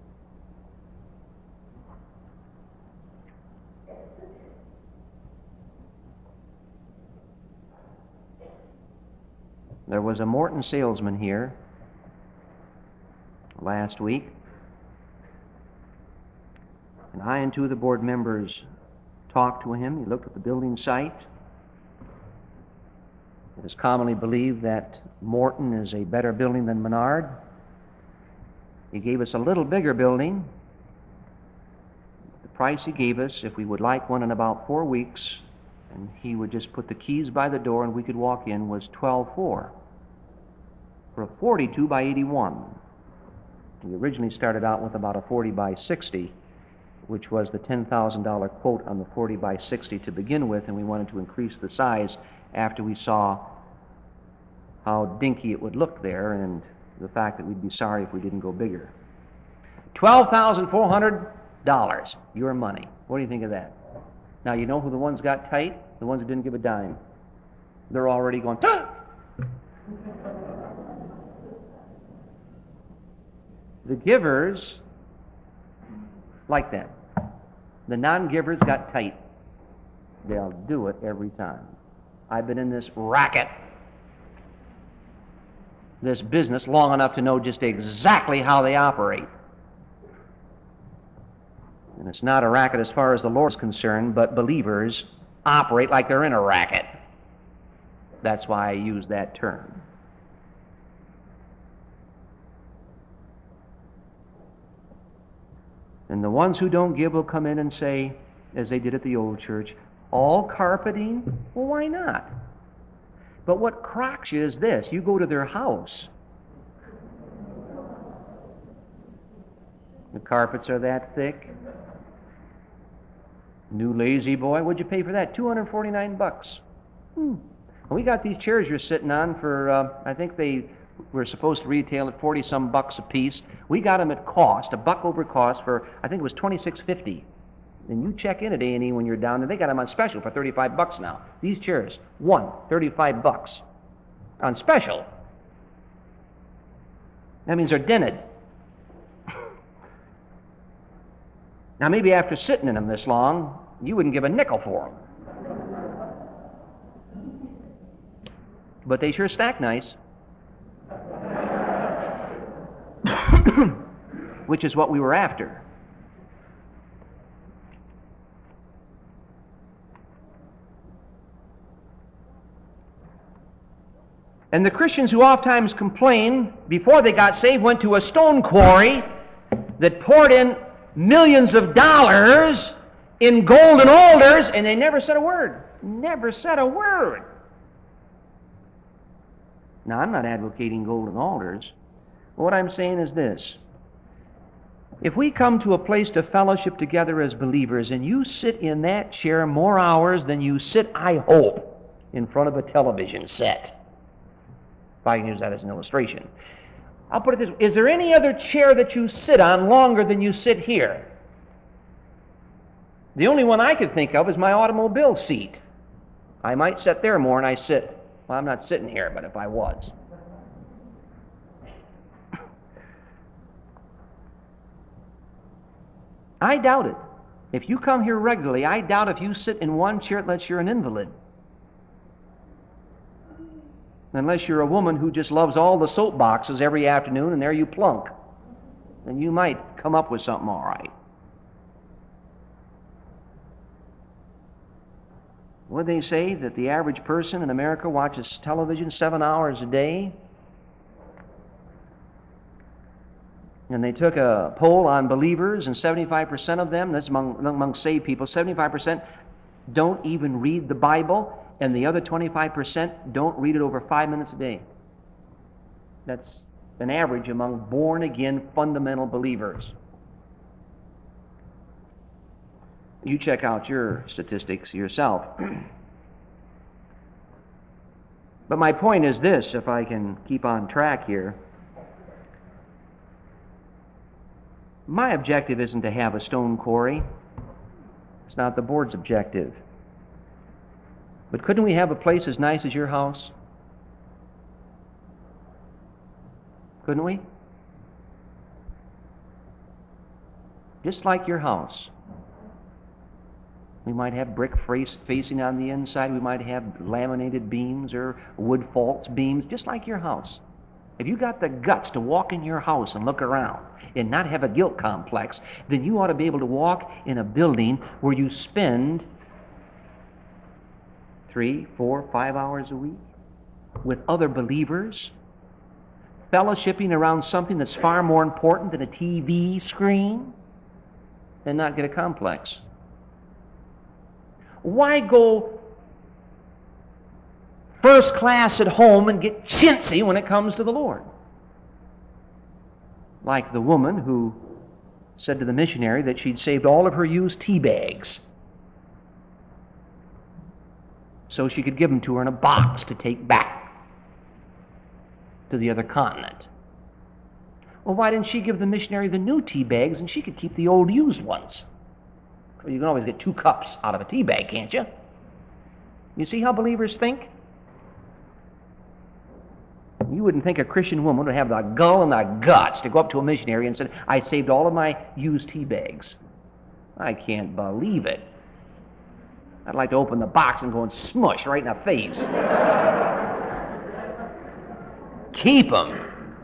There was a Morton salesman here last week, and I and two of the board members talked to him. He looked at the building site. It is commonly believed that Morton is a better building than Menard. He gave us a little bigger building. The price he gave us, if we would like one in about four weeks, and he would just put the keys by the door and we could walk in, was twelve four for a forty-two by eighty-one. We originally started out with about a forty by sixty, which was the ten thousand dollar quote on the forty by sixty to begin with, and we wanted to increase the size after we saw how dinky it would look there and the fact that we'd be sorry if we didn't go bigger. twelve thousand four hundred dollars, your money. What do you think of that? Now, you know who the ones got tight? The ones who didn't give a dime. They're already going, ah! The givers like that. The non-givers got tight. They'll do it every time. I've been in this racket, this business, long enough to know just exactly how they operate. And it's not a racket as far as the Lord's concerned, but believers operate like they're in a racket. That's why I use that term. And the ones who don't give will come in and say, as they did at the old church, all carpeting? Well, why not? But what crocks you is this. You go to their house. The carpets are that thick. New Lazy Boy, what'd you pay for that? two hundred forty-nine bucks. Hmm. We got these chairs you're sitting on for, uh, I think they were supposed to retail at forty some bucks a piece. We got them at cost, a buck over cost for, I think it was twenty-six fifty. And you check in at A and E when you're down there, they got them on special for thirty-five bucks now. These chairs, one, thirty-five bucks. On special. That means they're dented. Now maybe after sitting in them this long, you wouldn't give a nickel for them. But they sure stack nice. Which is what we were after. And the Christians who oftentimes complain before they got saved went to a stone quarry that poured in millions of dollars in golden alders, and they never said a word. Never said a word. Now, I'm not advocating golden alders. What I'm saying is this. If we come to a place to fellowship together as believers, and you sit in that chair more hours than you sit, I hope, in front of a television set, if I can use that as an illustration. I'll put it this way. Is there any other chair that you sit on longer than you sit here? The only one I could think of is my automobile seat. I might sit there more than I sit. Well, I'm not sitting here, but if I was. I doubt it. If you come here regularly, I doubt if you sit in one chair unless you're an invalid. Unless you're a woman who just loves all the soap boxes every afternoon and there you plunk. Then you might come up with something all right. Would they say that the average person in America watches television seven hours a day? And they took a poll on believers, and seventy-five percent of them, this is among, among saved people, seventy-five percent don't even read the Bible, and the other twenty-five percent don't read it over five minutes a day. That's an average among born-again fundamental believers. You check out your statistics yourself. But my point is this, if I can keep on track here. My objective isn't to have a stone quarry. It's not the board's objective. But couldn't we have a place as nice as your house? Couldn't we? Just like your house. We might have brick facing on the inside. We might have laminated beams or wood false beams, just like your house. If you got the guts to walk in your house and look around and not have a guilt complex, then you ought to be able to walk in a building where you spend three, four, five hours a week with other believers, fellowshipping around something that's far more important than a T V screen, and not get a complex. Why go first class at home and get chintzy when it comes to the Lord? Like the woman who said to the missionary that she'd saved all of her used tea bags so she could give them to her in a box to take back to the other continent. Well, why didn't she give the missionary the new tea bags and she could keep the old used ones? Well, you can always get two cups out of a tea bag, can't you? You see how believers think? You wouldn't think a Christian woman would have the gall and the guts to go up to a missionary and say, I saved all of my used tea bags. I can't believe it. I'd like to open the box and go and smush right in the face. Keep them.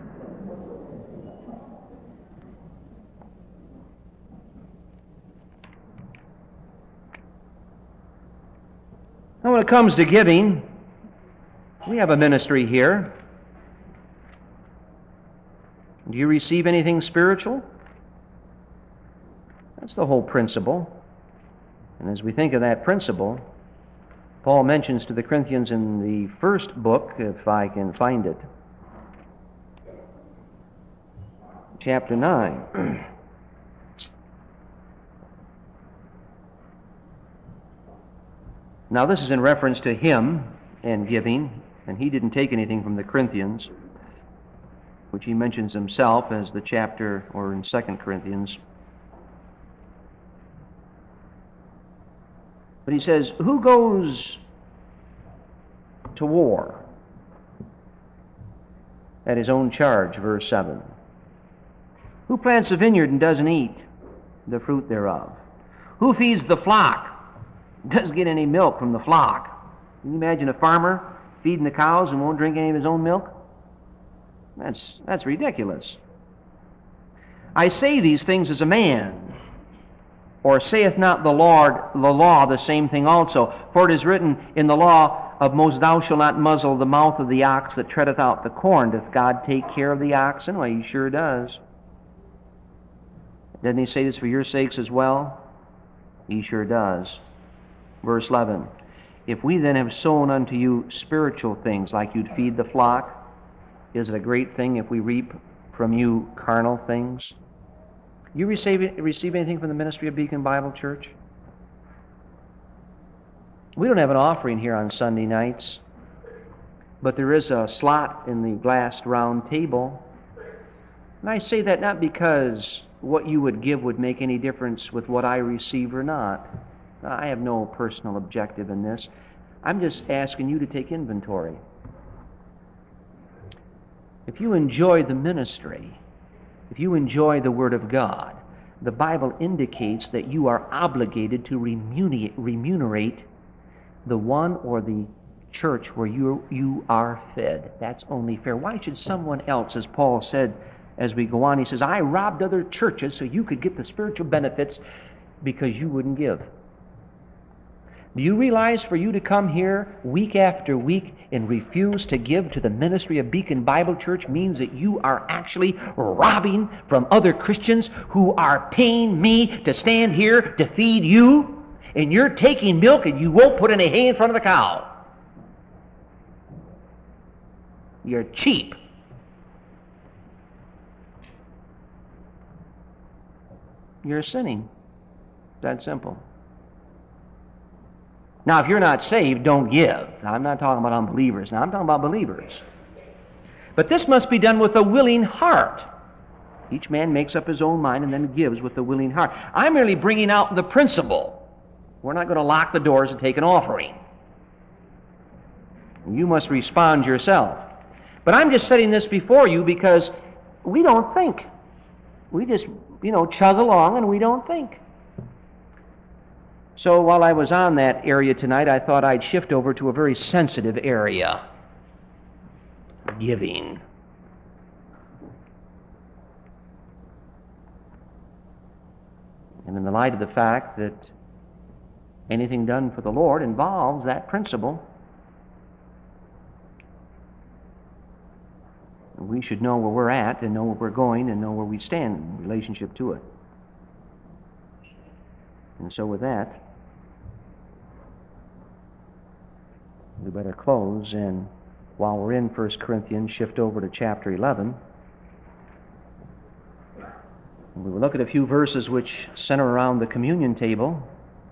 Now, when it comes to giving, we have a ministry here. Do you receive anything spiritual? That's the whole principle. And as we think of that principle, Paul mentions to the Corinthians in the first book, if I can find it, chapter nine. Now, this is in reference to him and giving, and he didn't take anything from the Corinthians, which he mentions himself as the chapter, or in Second Corinthians. But he says, who goes to war at his own charge, verse seven? Who plants a vineyard and doesn't eat the fruit thereof? Who feeds the flock? Doesn't get any milk from the flock. Can you imagine a farmer feeding the cows and won't drink any of his own milk? That's, that's ridiculous. I say these things as a man, or saith not the Lord, the law, the same thing also? For it is written in the law of Moses, thou shalt not muzzle the mouth of the ox that treadeth out the corn. Doth God take care of the oxen? Well, he sure does. Doesn't he say this for your sakes as well? He sure does. Verse eleven, if we then have sown unto you spiritual things, like you'd feed the flock, is it a great thing if we reap from you carnal things? You receive, receive anything from the ministry of Beacon Bible Church? We don't have an offering here on Sunday nights, but there is a slot in the glassed round table. And I say that not because what you would give would make any difference with what I receive or not. I have no personal objective in this. I'm just asking you to take inventory. If you enjoy the ministry, if you enjoy the Word of God, the Bible indicates that you are obligated to remunerate, remunerate the one or the church where you, you are fed. That's only fair. Why should someone else, as Paul said as we go on, he says, I robbed other churches so you could get the spiritual benefits because you wouldn't give. Do you realize for you to come here week after week and refuse to give to the ministry of Beacon Bible Church means that you are actually robbing from other Christians who are paying me to stand here to feed you, and you're taking milk and you won't put any hay in front of the cow. You're cheap. You're sinning. That simple. Now, if you're not saved, don't give. Now, I'm not talking about unbelievers. Now, I'm talking about believers. But this must be done with a willing heart. Each man makes up his own mind and then gives with a willing heart. I'm merely bringing out the principle. We're not going to lock the doors and take an offering. You must respond yourself. But I'm just setting this before you because we don't think. We just, you know, chug along and we don't think. So while I was on that area tonight, I thought I'd shift over to a very sensitive area. Giving. And in the light of the fact that anything done for the Lord involves that principle, we should know where we're at and know where we're going and know where we stand in relationship to it. And so with that, we better close, and while we're in First Corinthians, shift over to chapter eleven. And we will look at a few verses which center around the communion table,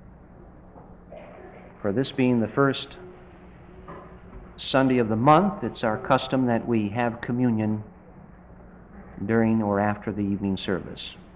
for this being the first Sunday of the month, it's our custom that we have communion during or after the evening service.